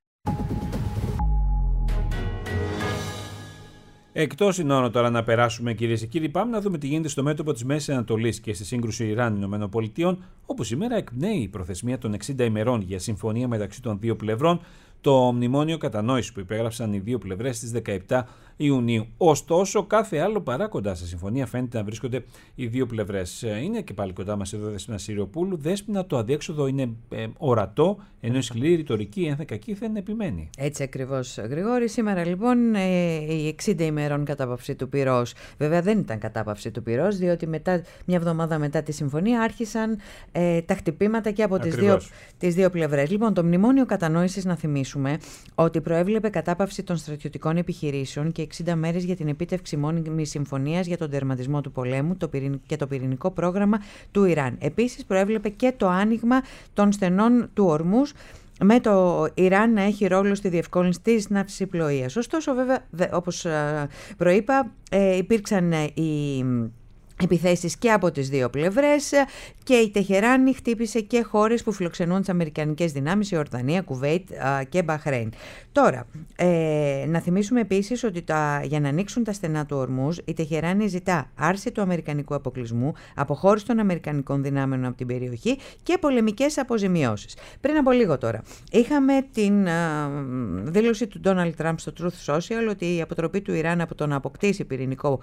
Εκτός συνόρων τώρα να περάσουμε, κυρίες και κύριοι, πάμε να δούμε τι γίνεται στο μέτωπο της Μέσης Ανατολής και στη σύγκρουση Ιράν-ΗΠΑ, όπου σήμερα εκπνέει η προθεσμία των 60 ημερών για συμφωνία μεταξύ των δύο πλευρών, το μνημόνιο κατανόησης που υπέγραψαν οι δύο πλευρές στις 17 Ιουνίου. Ωστόσο, κάθε άλλο παράγοντα σε συμφωνία φαίνεται να βρίσκονται οι δύο πλευρές. Είναι και πάλι κοντά μας εδώ Δέσποινα Συριοπούλου. Δέσποινα, το αδιέξοδο είναι ορατό, ενώ η σκληρή ρητορική ένθεκακήθεν επιμένει. Έτσι ακριβώς, Γρηγόρη. Σήμερα λοιπόν η 60 ημερών κατάπαυση του πυρός. Βέβαια δεν ήταν κατάπαυση του πυρός, διότι μια εβδομάδα μετά τη συμφωνία άρχισαν τα χτυπήματα και από τις δύο πλευρές. Λοιπόν, το μνημόνιο κατανόησης, να θυμίσουμε, ότι προέβλεπε κατάπαυση των στρατιωτικών επιχειρήσεων και 60 μέρες για την επίτευξη μόνιμης συμφωνίας για τον τερματισμό του πολέμου και το πυρηνικό πρόγραμμα του Ιράν. Επίσης, προέβλεπε και το άνοιγμα των στενών του Ορμούζ, με το Ιράν να έχει ρόλο στη διευκόλυνση της ναυσιπλοείας. Ωστόσο, βέβαια, όπως προείπα, υπήρξαν οι επιθέσεις και από τις δύο πλευρές και η Τεχεράνη χτύπησε και χώρες που φιλοξενούν τις αμερικανικές δυνάμεις, η Ορδανία, Κουβέιτ και Μπαχρέιν. Τώρα, να θυμίσουμε επίσης ότι για να ανοίξουν τα στενά του Ορμούζ, η Τεχεράνη ζητά άρση του αμερικανικού αποκλεισμού, αποχώρηση των αμερικανικών δυνάμεων από την περιοχή και πολεμικές αποζημιώσεις. Πριν από λίγο τώρα, είχαμε την δήλωση του Ντόναλντ Τραμπ στο Truth Social ότι η αποτροπή του Ιράν από το να αποκτήσει πυρηνικό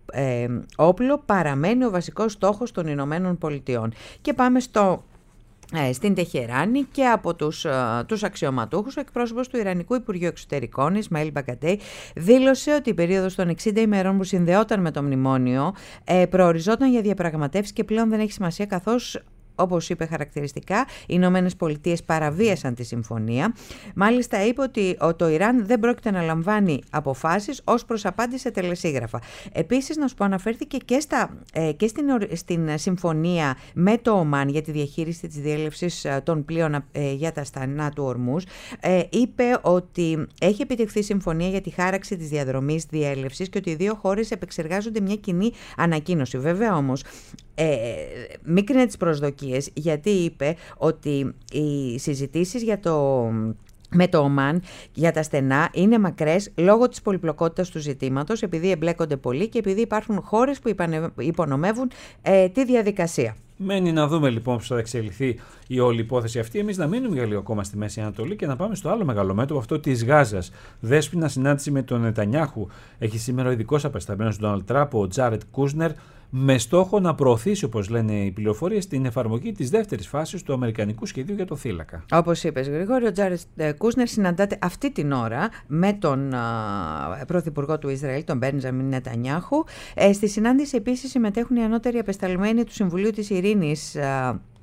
όπλο παραμένει ο βασικός στόχος των Ηνωμένων Πολιτειών. Και πάμε στην Τεχεράνη και από τους αξιωματούχους, ο εκπρόσωπος του Ιρανικού Υπουργείου Εξωτερικών, Ισμαήλ Μπαγκαντέι, δήλωσε ότι η περίοδος των 60 ημερών που συνδεόταν με το μνημόνιο προοριζόταν για διαπραγματεύσεις και πλέον δεν έχει σημασία, καθώς, όπως είπε χαρακτηριστικά, οι Ηνωμένες Πολιτείες παραβίασαν τη συμφωνία. Μάλιστα είπε ότι το Ιράν δεν πρόκειται να λαμβάνει αποφάσεις ως προς απάντηση σε τελεσίγραφα. Επίσης, να σου πω, αναφέρθηκε και στην συμφωνία με το Ομάν για τη διαχείριση της διέλευσης των πλοίων για τα στενά του Ορμούζ. Είπε ότι έχει επιτευχθεί συμφωνία για τη χάραξη της διαδρομής διέλευσης και ότι οι δύο χώρες επεξεργάζονται μια κοινή ανακοίνωση. Βέβαια όμως, μίκρινε τις προσδοκίες, γιατί είπε ότι οι συζητήσεις με το Ομάν για τα στενά είναι μακρές λόγω της πολυπλοκότητας του ζητήματος, επειδή εμπλέκονται πολλοί και επειδή υπάρχουν χώρες που υπονομεύουν τη διαδικασία. Μένει να δούμε λοιπόν πώς θα εξελιχθεί η όλη υπόθεση αυτή. Εμείς να μείνουμε για λίγο ακόμα στη Μέση Ανατολή και να πάμε στο άλλο μεγάλο μέτωπο, αυτό της Γάζας. Δέσποινα, συνάντηση με τον Νετανιάχου. Έχει σήμερα ο ειδικός απεσταλμένος του Ντόναλντ Τραμπ, ο Τζάρετ Κούσνερ, με στόχο να προωθήσει, όπως λένε οι πληροφορίες, την εφαρμογή της δεύτερης φάσης του αμερικανικού σχεδίου για το θύλακα. Όπως είπες, Γρηγόρη, ο Τζάρετ Κούσνερ συναντάται αυτή την ώρα με τον πρωθυπουργό του Ισραήλ, τον Μπέντζαμιν Νετανιάχου. Στη συνάντηση επίσης συμμετέχουν οι ανώτεροι απεσταλμένοι του Συμβουλίου της Ειρήνης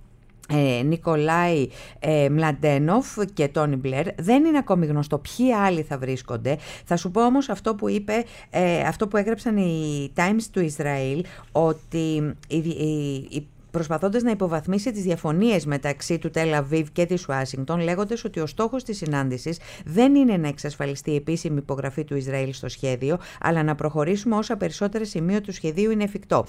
Νικολάη Μλαντένοφ και Τόνι Μπλερ. Δεν είναι ακόμη γνωστό ποιοι άλλοι θα βρίσκονται. Θα σου πω όμως αυτό που είπε, αυτό που έγραψαν οι Times του Ισραήλ, ότι προσπαθώντας να υποβαθμίσει τις διαφωνίες μεταξύ του Τελ Αβίβ και της Ουάσιγκτον, λέγοντας ότι ο στόχος της συνάντησης δεν είναι να εξασφαλιστεί η επίσημη υπογραφή του Ισραήλ στο σχέδιο, αλλά να προχωρήσουμε όσα περισσότερα σημεία του σχεδίου είναι εφικτό.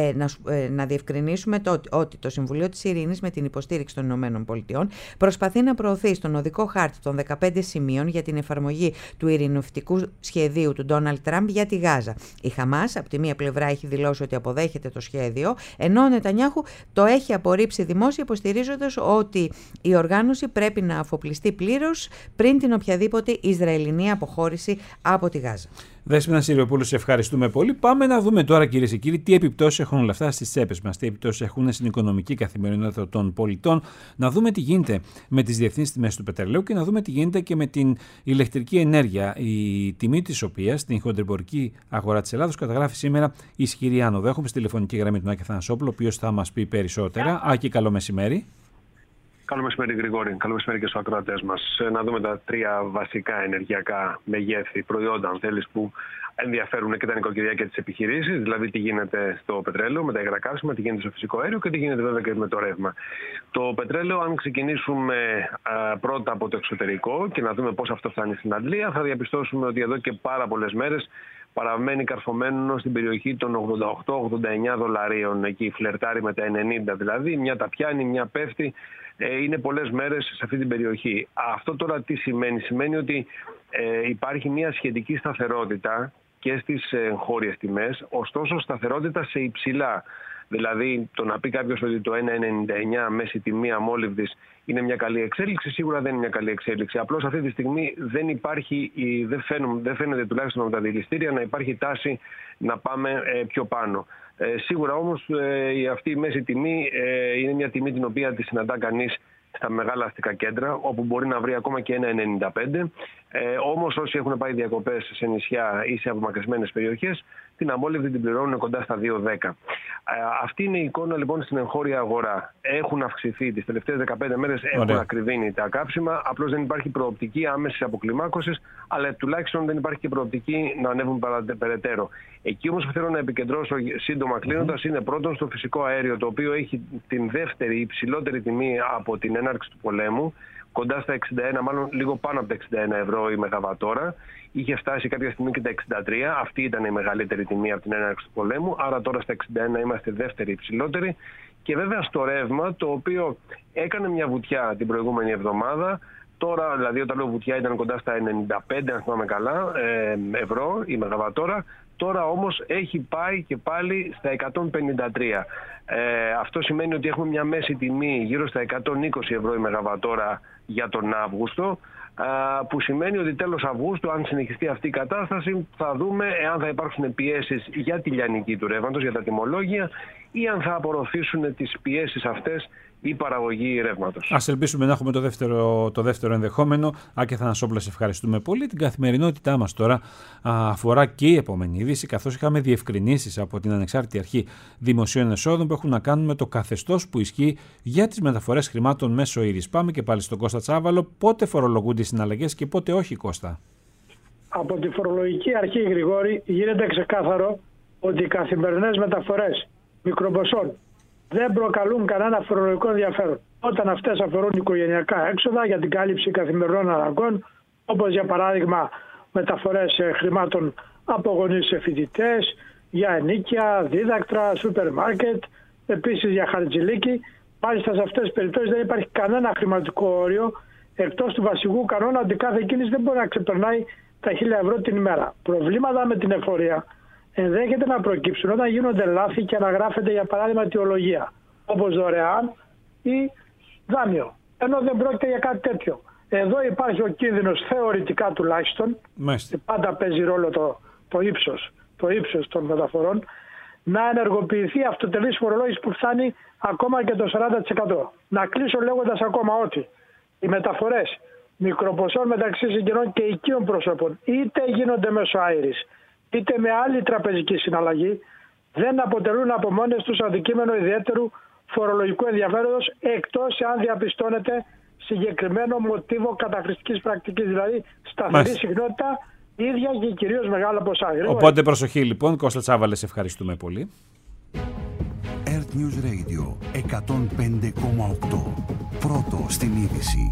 Να διευκρινίσουμε ότι το Συμβουλίο της Ειρήνης, με την υποστήριξη των ΗΠΑ, προσπαθεί να προωθεί στον οδικό χάρτη των 15 σημείων για την εφαρμογή του ειρηνευτικού σχεδίου του Ντόναλντ Τραμπ για τη Γάζα. Η Χαμάς, από τη μία πλευρά, έχει δηλώσει ότι αποδέχεται το σχέδιο, ενώ ο Νετανιάχου το έχει απορρίψει δημόσια, υποστηρίζοντας ότι η οργάνωση πρέπει να αφοπλιστεί πλήρως πριν την οποιαδήποτε Ισραηλινή αποχώρηση από τη Γάζα. Δέσποινα Συριοπούλου, σε ευχαριστούμε πολύ. Πάμε να δούμε τώρα, κυρίες και κύριοι, τι επιπτώσεις έχουν όλα αυτά στις τσέπες μας, τι επιπτώσεις έχουν στην οικονομική καθημερινότητα των πολιτών, να δούμε τι γίνεται με τις διευθύνσεις τιμές του πετρελαίου και να δούμε τι γίνεται και με την ηλεκτρική ενέργεια, η τιμή της οποίας στην χοντρεμπορική αγορά της Ελλάδος καταγράφει σήμερα ισχυρή άνοδο. Έχουμε στη τηλεφωνική γραμμή τον Άκη Θανασόπουλο, ο οποίος θα μας πει περισσότερα. Άκη, καλό μεσημέρι. Καλό μεσημέρι, Γρηγόρη. Καλό μεσημέρι και στους ακροατές μας. Να δούμε τα τρία βασικά ενεργειακά μεγέθη προϊόντα, αν θέλεις, που ενδιαφέρουν και τα νοικοκυριά και τις επιχειρήσεις. Δηλαδή, τι γίνεται στο πετρέλαιο με τα υγρά καύσιμα, τι γίνεται στο φυσικό αέριο και τι γίνεται βέβαια και με το ρεύμα. Το πετρέλαιο, αν ξεκινήσουμε πρώτα από το εξωτερικό και να δούμε πώς αυτό φτάνει στην Αντλία, θα διαπιστώσουμε ότι εδώ και πάρα πολλές μέρες παραμένει καρφωμένο στην περιοχή των 88-89 δολαρίων. Εκεί φλερτάρει με τα 90 δηλαδή. Μια τα πιάνει, μια πέφτει. Είναι πολλές μέρες σε αυτή την περιοχή. Αυτό τώρα τι σημαίνει? Σημαίνει ότι υπάρχει μια σχετική σταθερότητα και στις εγχώριες τιμές, ωστόσο σταθερότητα σε υψηλά. Δηλαδή, το να πει κάποιος ότι το 1,99 μέση τιμή αμόλυβδης είναι μια καλή εξέλιξη, σίγουρα δεν είναι μια καλή εξέλιξη. Απλώς αυτή τη στιγμή δεν φαίνεται τουλάχιστον από τα δηληστήρια να υπάρχει τάση να πάμε πιο πάνω. Σίγουρα όμως αυτή η μέση τιμή είναι μια τιμή την οποία τη συναντά κανείς στα μεγάλα αστικά κέντρα, όπου μπορεί να βρει ακόμα και 1,95. Όμως όσοι έχουν πάει διακοπές σε νησιά ή σε απομακρυσμένες περιοχές, την αμόλυβδη την πληρώνουν κοντά στα 2,10. Αυτή είναι η εικόνα λοιπόν στην εγχώρια αγορά. Έχουν αυξηθεί τις τελευταίες 15 μέρες, έχουν ακριβήνει τα κάψιμα. Απλώς δεν υπάρχει προοπτική άμεσης αποκλιμάκωσης, αλλά τουλάχιστον δεν υπάρχει και προοπτική να ανέβουν περαιτέρω. Εκεί όμως που θέλω να επικεντρώσω σύντομα κλείνοντας είναι πρώτον στο φυσικό αέριο, το οποίο έχει την δεύτερη υψηλότερη τιμή από την έναρξη του πολέμου, κοντά στα 61, μάλλον λίγο πάνω από τα 61 ευρώ η μεγαβατόρα. Είχε φτάσει κάποια στιγμή και τα 63. Αυτή ήταν η μεγαλύτερη τιμή από την έναρξη του πολέμου. Άρα τώρα στα 61 είμαστε δεύτερη υψηλότερη. Και βέβαια στο ρεύμα, το οποίο έκανε μια βουτιά την προηγούμενη εβδομάδα. Τώρα, δηλαδή όταν λέω βουτιά, ήταν κοντά στα 95, αν θυμάμαι καλά, ευρώ η μεγαβατόρα. Τώρα όμως έχει πάει και πάλι στα 153. Αυτό σημαίνει ότι έχουμε μια μέση τιμή γύρω στα 120 ευρώ η μεγαβατόρα για τον Αύγουστο, που σημαίνει ότι τέλος Αυγούστου, αν συνεχιστεί αυτή η κατάσταση, θα δούμε εάν θα υπάρξουν πιέσεις για τη λιανική του ρεύματος, για τα τιμολόγια, ή αν θα απορροφήσουν τις πιέσεις αυτές η παραγωγή ρεύματος. Ας ελπίσουμε να έχουμε το δεύτερο ενδεχόμενο. Άκη Θανασόπουλε, σε ευχαριστούμε πολύ. Την καθημερινότητά μας τώρα αφορά και η επόμενη είδηση, καθώς είχαμε διευκρινήσεις από την Ανεξάρτητη Αρχή Δημοσίων Εσόδων που έχουν να κάνουν με το καθεστώς που ισχύει για τις μεταφορές χρημάτων μέσω ήρης. Πάμε και πάλι στον Κώστα Τσάβαλο. Πότε φορολογούνται οι συναλλαγές και πότε όχι, Κώστα? Από τη φορολογική αρχή, Γρηγόρη, γίνεται ξεκάθαρο ότι οι καθημερινές μεταφορές μικροποσών δεν προκαλούν κανένα φορολογικό ενδιαφέρον όταν αυτές αφορούν οικογενειακά έξοδα για την κάλυψη καθημερινών αναγκών, όπως για παράδειγμα μεταφορές χρημάτων από γονείς σε φοιτητές, για ενίκια, δίδακτρα, σούπερ μάρκετ, επίσης για χαρτζηλίκι. Μάλιστα σε αυτές τις περιπτώσεις δεν υπάρχει κανένα χρηματικό όριο, εκτός του βασικού κανόνα ότι κάθε κίνηση δεν μπορεί να ξεπερνάει τα 1.000 ευρώ την ημέρα. Προβλήματα με την εφορία ενδέχεται να προκύψουν όταν γίνονται λάθη και αναγράφεται για παράδειγμα αιτιολογία, όπως δωρεάν ή δάνειο, ενώ δεν πρόκειται για κάτι τέτοιο. Εδώ υπάρχει ο κίνδυνος, θεωρητικά τουλάχιστον, και πάντα παίζει ρόλο το ύψος των μεταφορών, να ενεργοποιηθεί αυτοτελής φορολόγηση που φτάνει ακόμα και το 40%. Να κλείσω λέγοντας ακόμα ότι οι μεταφορές μικροποσών μεταξύ συγγενών και οικείων προσώπων, είτε γίνονται μέσω άειρης, είτε με άλλη τραπεζική συναλλαγή, δεν αποτελούν από μόνες τους αντικείμενο ιδιαίτερου φορολογικού ενδιαφέροντος, εκτός αν διαπιστώνεται συγκεκριμένο μοτίβο καταχρηστικής πρακτικής, δηλαδή σταθερή συχνότητα, ίδια και κυρίως μεγάλα ποσά. Οπότε προσοχή λοιπόν. Κώστα Τσάβαλε, ευχαριστούμε πολύ. Earth News Radio 105,8. Πρώτο στην είδηση.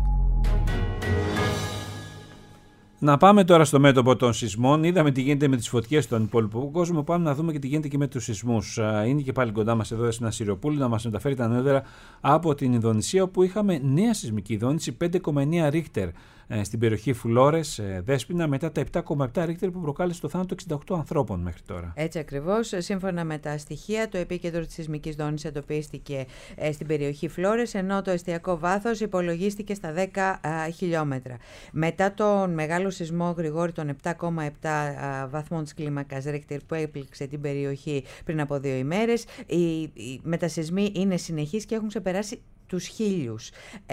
Να πάμε τώρα στο μέτωπο των σεισμών. Είδαμε τι γίνεται με τις φωτιές στον υπόλοιπο κόσμο. Πάμε να δούμε και τι γίνεται και με τους σεισμούς. Είναι και πάλι κοντά μας εδώ στην Ασσυριοπούλη να μας μεταφέρει τα νεότερα από την Ινδονησία, όπου είχαμε νέα σεισμική ειδώνηση 5,9 ρίχτερ στην περιοχή Φλόρες, Δέσποινα, μετά τα 7,7 ρίχτερ που προκάλεσε το θάνατο 68 ανθρώπων μέχρι τώρα. Έτσι ακριβώς. Σύμφωνα με τα στοιχεία, το επίκεντρο της σεισμικής ζώνης εντοπίστηκε στην περιοχή Φλόρες, ενώ το εστιακό βάθος υπολογίστηκε στα 10 χιλιόμετρα. Μετά τον μεγάλο σεισμό, Γρηγόρη, των 7,7 βαθμών της κλίμακας Ρίχτερ που έπληξε την περιοχή πριν από 2 ημέρες, οι μετασεισμοί είναι συνεχείς και έχουν ξεπεράσει τους 1000.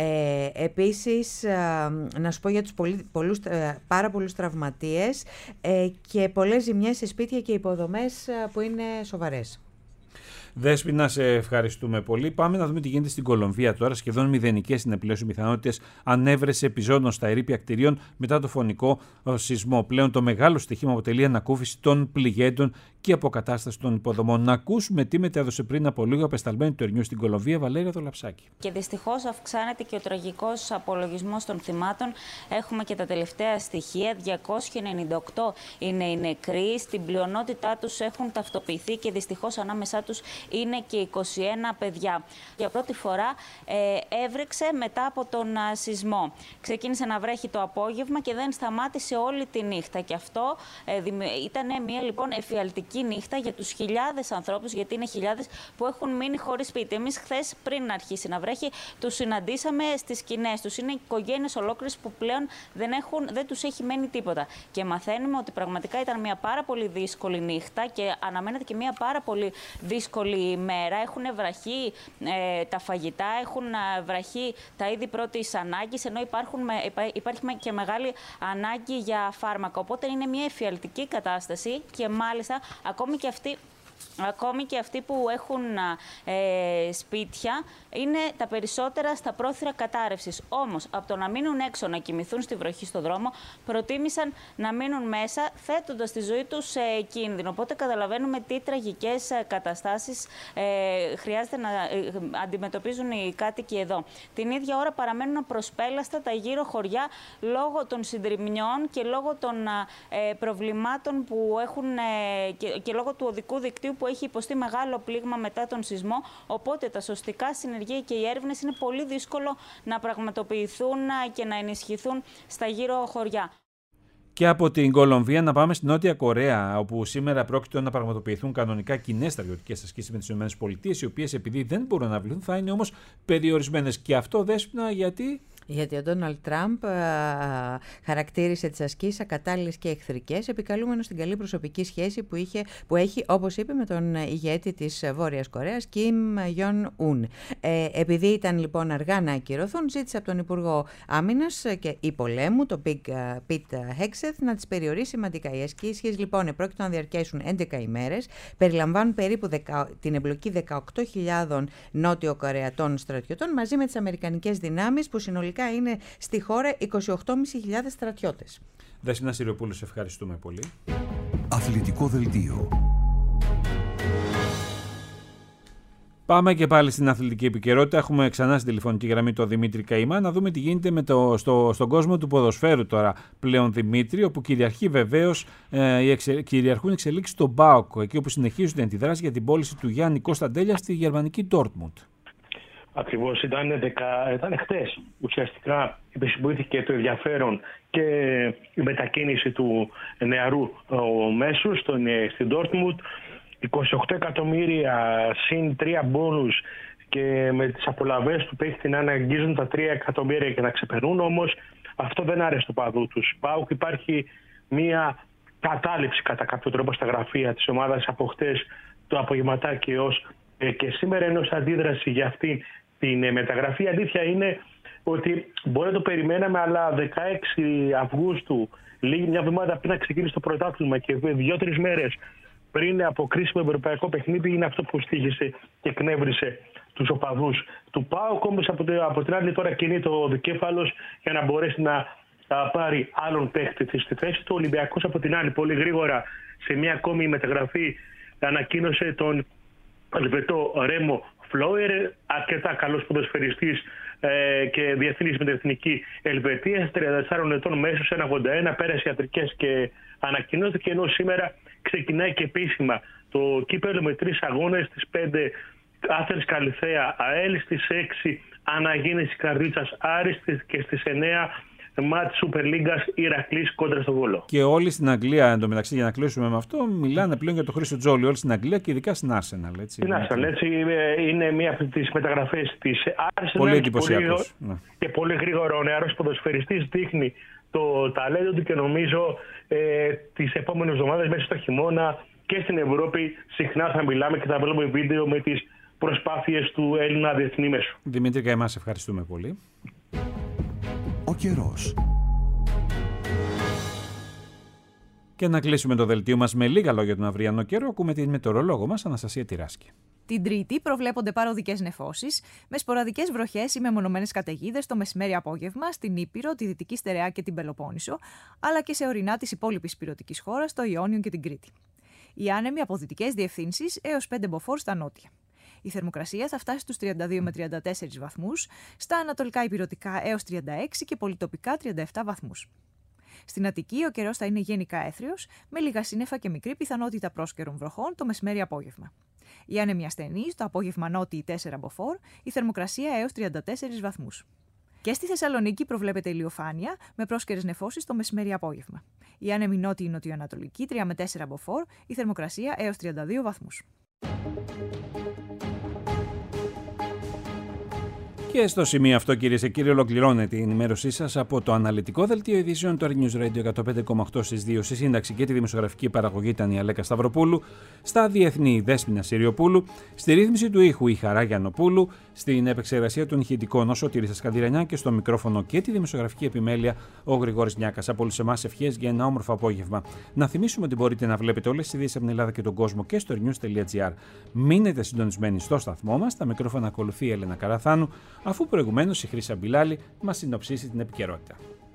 Επίσης, να σου πω για τους πάρα πολλούς τραυματίες και πολλές ζημιές σε σπίτια και υποδομές που είναι σοβαρές. Δέσποινα, σε ευχαριστούμε πολύ. Πάμε να δούμε τι γίνεται στην Κολομβία τώρα. Σχεδόν μηδενικές είναι πλέον οι πιθανότητες ανέβρεση επιζώντων στα ερείπια κτηρίων μετά το φωνικό σεισμό. Πλέον το μεγάλο στοιχείο αποτελεί ανακούφιση των πληγέντων και αποκατάσταση των υποδομών. Να ακούσουμε τι μετέδωσε πριν από λίγο απεσταλμένη του Ερνιού στην Κολομβία, Βαλέρια Δολαψάκη. Και δυστυχώς αυξάνεται και ο τραγικός απολογισμός των θυμάτων. Έχουμε και τα τελευταία στοιχεία. 298 είναι οι νεκροί. Στην πλειονότητά τους έχουν ταυτοποιηθεί και δυστυχώς ανάμεσά τους είναι και 21 παιδιά. Για πρώτη φορά έβρεξε μετά από τον σεισμό. Ξεκίνησε να βρέχει το απόγευμα και δεν σταμάτησε όλη τη νύχτα. Και αυτό ήταν μια λοιπόν εφιαλτική νύχτα για τους χιλιάδες ανθρώπους, γιατί είναι χιλιάδες που έχουν μείνει χωρίς σπίτι. Εμείς χθες, πριν αρχίσει να βρέχει, τους συναντήσαμε στις σκηνές τους. Είναι οικογένειες ολόκληρες που πλέον δεν τους έχει μένει τίποτα. Και μαθαίνουμε ότι πραγματικά ήταν μια πάρα πολύ δύσκολη νύχτα και αναμένεται και μια πάρα πολύ δύσκολη ημέρα. Έχουν βραχεί τα φαγητά, έχουν βραχεί τα είδη πρώτης ανάγκης, ενώ υπάρχει και μεγάλη ανάγκη για φάρμακα. Οπότε είναι μια εφιαλτική κατάσταση και μάλιστα ακόμη και αυτοί που έχουν σπίτια είναι τα περισσότερα στα πρόθυρα κατάρρευσης. Όμως, από το να μείνουν έξω, να κοιμηθούν στη βροχή στο δρόμο, προτίμησαν να μείνουν μέσα, θέτοντας τη ζωή τους σε κίνδυνο. Οπότε καταλαβαίνουμε τι τραγικές καταστάσεις χρειάζεται να αντιμετωπίζουν οι κάτοικοι εδώ. Την ίδια ώρα παραμένουν απροσπέλαστα τα γύρω χωριά λόγω των συντριμμιών και λόγω των προβλημάτων που έχουν και λόγω του οδικού δικτύου που έχει υποστεί μεγάλο πλήγμα μετά τον σεισμό. Οπότε τα σωστικά συνεργεία και οι έρευνες είναι πολύ δύσκολο να πραγματοποιηθούν και να ενισχυθούν στα γύρω χωριά. Και από την Κολομβία να πάμε στη Νότια Κορέα, όπου σήμερα πρόκειται να πραγματοποιηθούν κανονικά κοινές στρατιωτικές ασκήσεις με τις ΗΠΑ, οι οποίες επειδή δεν μπορούν να βληθούν θα είναι όμως περιορισμένες. Και αυτό, Δέσποινα, γιατί? Γιατί ο Ντόναλντ Τραμπ χαρακτήρισε τις ασκήσεις ακατάλληλες και εχθρικές, επικαλούμενος την καλή προσωπική σχέση που έχει, όπως είπε, με τον ηγέτη της Βόρειας Κορέας, Κιμ Γιον Ουν. Επειδή ήταν λοιπόν αργά να ακυρωθούν, ζήτησε από τον Υπουργό Άμυνας και Πολέμου, τον Πιτ Χέξεθ, να τις περιορίσει σημαντικά. Οι ασκήσεις λοιπόν επρόκειτο να διαρκέσουν 11 ημέρες, περιλαμβάνουν περίπου την εμπλοκή 18.000 Νότιο Κορεατών στρατιωτών μαζί με τις αμερικανικές δυνάμεις που συνολικά είναι στη χώρα 28.500 στρατιώτες. Δέσποινα Ασσυριοπούλου, σε ευχαριστούμε πολύ. Αθλητικό δελτίο. Πάμε και πάλι στην αθλητική επικαιρότητα. Έχουμε ξανά στην τηλεφωνική γραμμή τον Δημήτρη Καημά να δούμε τι γίνεται στον κόσμο του ποδοσφαίρου τώρα πλέον, Δημήτρη, όπου κυριαρχεί βεβαίως κυριαρχούν εξελίξεις στον ΠΑΟΚ, εκεί όπου συνεχίζονται τη δράση για την πώληση του Γιάννη Κωνσταντέλια στη γερμανική Ντόρτμουντ. Ακριβώς, ήταν χτες. Ουσιαστικά επισημοποιήθηκε το ενδιαφέρον και η μετακίνηση του νεαρού μέσου στην Ντόρτμουντ. 28 εκατομμύρια συν 3 μπόνους και με τις απολαβές του παίχτη να αναγγίζουν τα 3 εκατομμύρια και να ξεπερνούν, όμως αυτό δεν άρεσε το παδού τους. ΠΑΟΚ υπάρχει μία κατάληψη κατά κάποιο τρόπο στα γραφεία της ομάδας από χτες το απογευματάκι και σήμερα, ενώ σε αντίδραση για αυτή την μεταγραφή. Η αλήθεια είναι ότι μπορεί να το περιμέναμε, αλλά 16 Αυγούστου, λίγη μια εβδομάδα πριν να ξεκινήσει το πρωτάθλημα και 2-3 μέρες πριν από κρίσιμο ευρωπαϊκό παιχνίδι, είναι αυτό που στοίχησε και εκνεύρισε τους οπαδούς του ΠΑΟΚ. Όμως από την άλλη τώρα κινείται ο δικέφαλος για να μπορέσει να πάρει άλλον παίκτη στη θέση του. Ο Ολυμπιακός από την άλλη πολύ γρήγορα σε μια ακόμη μεταγραφή ανακοίνωσε τον Ελβετό Ρέμο Φλόιερ, αρκετά καλός ποδοσφαιριστής και διευθύνης με την Εθνική Ελβετία, 34 ετών μέσος, 1,81, πέρασε ιατρικές και ανακοινώθηκε, ενώ σήμερα ξεκινάει και επίσημα το κύπελλο με 3 αγώνες, στις 5 Άθενας Καλυθέα ΑΕΛ, στις 6 Αναγέννηση Καρδίτσας Άρης και στις 9 μάτς Σούπερ Λίγκας Ηρακλής κόντρα στο Βόλο. Και όλοι στην Αγγλία, εντωμεταξύ, για να κλείσουμε με αυτό, μιλάνε πλέον για τον Χρήστο Τζόλι. Όλοι στην Αγγλία και ειδικά στην Arsenal. Στην Arsenal, έτσι. Είναι μία από τις μεταγραφές της Arsenal. Πολύ εντυπωσιακός. Και πολύ γρήγορο ο νεαρός ποδοσφαιριστής δείχνει το ταλέντο του και νομίζω τις επόμενες εβδομάδες μέσα στο χειμώνα και στην Ευρώπη συχνά θα μιλάμε και θα βλέπουμε βίντεο με τις προσπάθειες του Έλληνα διεθνή μέσου. Δημήτρη και εμάς ευχαριστούμε πολύ. Ο καιρός. Και να κλείσουμε το δελτίο μας με λίγα λόγια τον αυριανό καιρό, ακούμε την μετεωρολόγο μας Αναστασία Τυράσκη. Την Τρίτη προβλέπονται παροδικές νεφώσεις με σποραδικές βροχές ή μεμονωμένες καταιγίδες το μεσημέρι-απόγευμα στην Ήπειρο, τη Δυτική Στερεά και την Πελοπόννησο, αλλά και σε ορεινά της υπόλοιπης υπηρετικής χώρας, το Ιόνιο και την Κρήτη. Οι άνεμοι από δυτικές διευθύνσεις έως 5 μποφόρ στα νότια. Η θερμοκρασία θα φτάσει στους 32 με 34 βαθμούς, στα ανατολικά υπηρετικά έως 36 και πολυτοπικά 37 βαθμούς. Στην Αττική ο καιρός θα είναι γενικά έθριος, με λίγα σύννεφα και μικρή πιθανότητα πρόσκαιρων βροχών το μεσημέρι-απόγευμα. Οι άνεμοι ασθενείς το απόγευμα νότιοι 4 μποφόρ, η θερμοκρασία έως 34 βαθμούς. Και στη Θεσσαλονίκη προβλέπεται ηλιοφάνεια με πρόσκαιρες νεφώσεις το μεσημέρι-απόγευμα. Η άνεμοι νότιοι νοτιοανατολική 3 με 4 μποφόρ, η θερμοκρασία έως 32 βαθμούς. Και στο σημείο αυτό, κυρίες και κύριοι, ολοκληρώνεται η ενημέρωσή σας από το αναλυτικό δελτίο ειδήσεων του News Radio 105,8 στις 2. Στη σύνταξη και τη δημοσιογραφική παραγωγή ήταν η Αλέκα Σταυροπούλου, στα διεθνή Δέσποινα Συριοπούλου, στη ρύθμιση του ήχου η Χαρά Γιαννοπούλου, στην επεξεργασία των ηχητικών ο Σωτήρης Ασκανδυρανιά και στο μικρόφωνο και τη δημοσιογραφική επιμέλεια ο Γρηγόρης Νιάκας. Από όλους εμάς ευχές για ένα όμορφο απόγευμα. Να θυμίσουμε ότι μπορείτε να βλέπετε όλες τις ειδήσεις από την Ελλάδα και τον κόσμο και στο news.gr. Μείνετε συντονισμένοι στο σταθμό μας. Τα μικρόφωνα ακολουθεί η Έλενα Καραθάνου, αφού προηγουμένως η Χρύσα Μπιλάλη μας συνοψίσει την επικαιρότητα.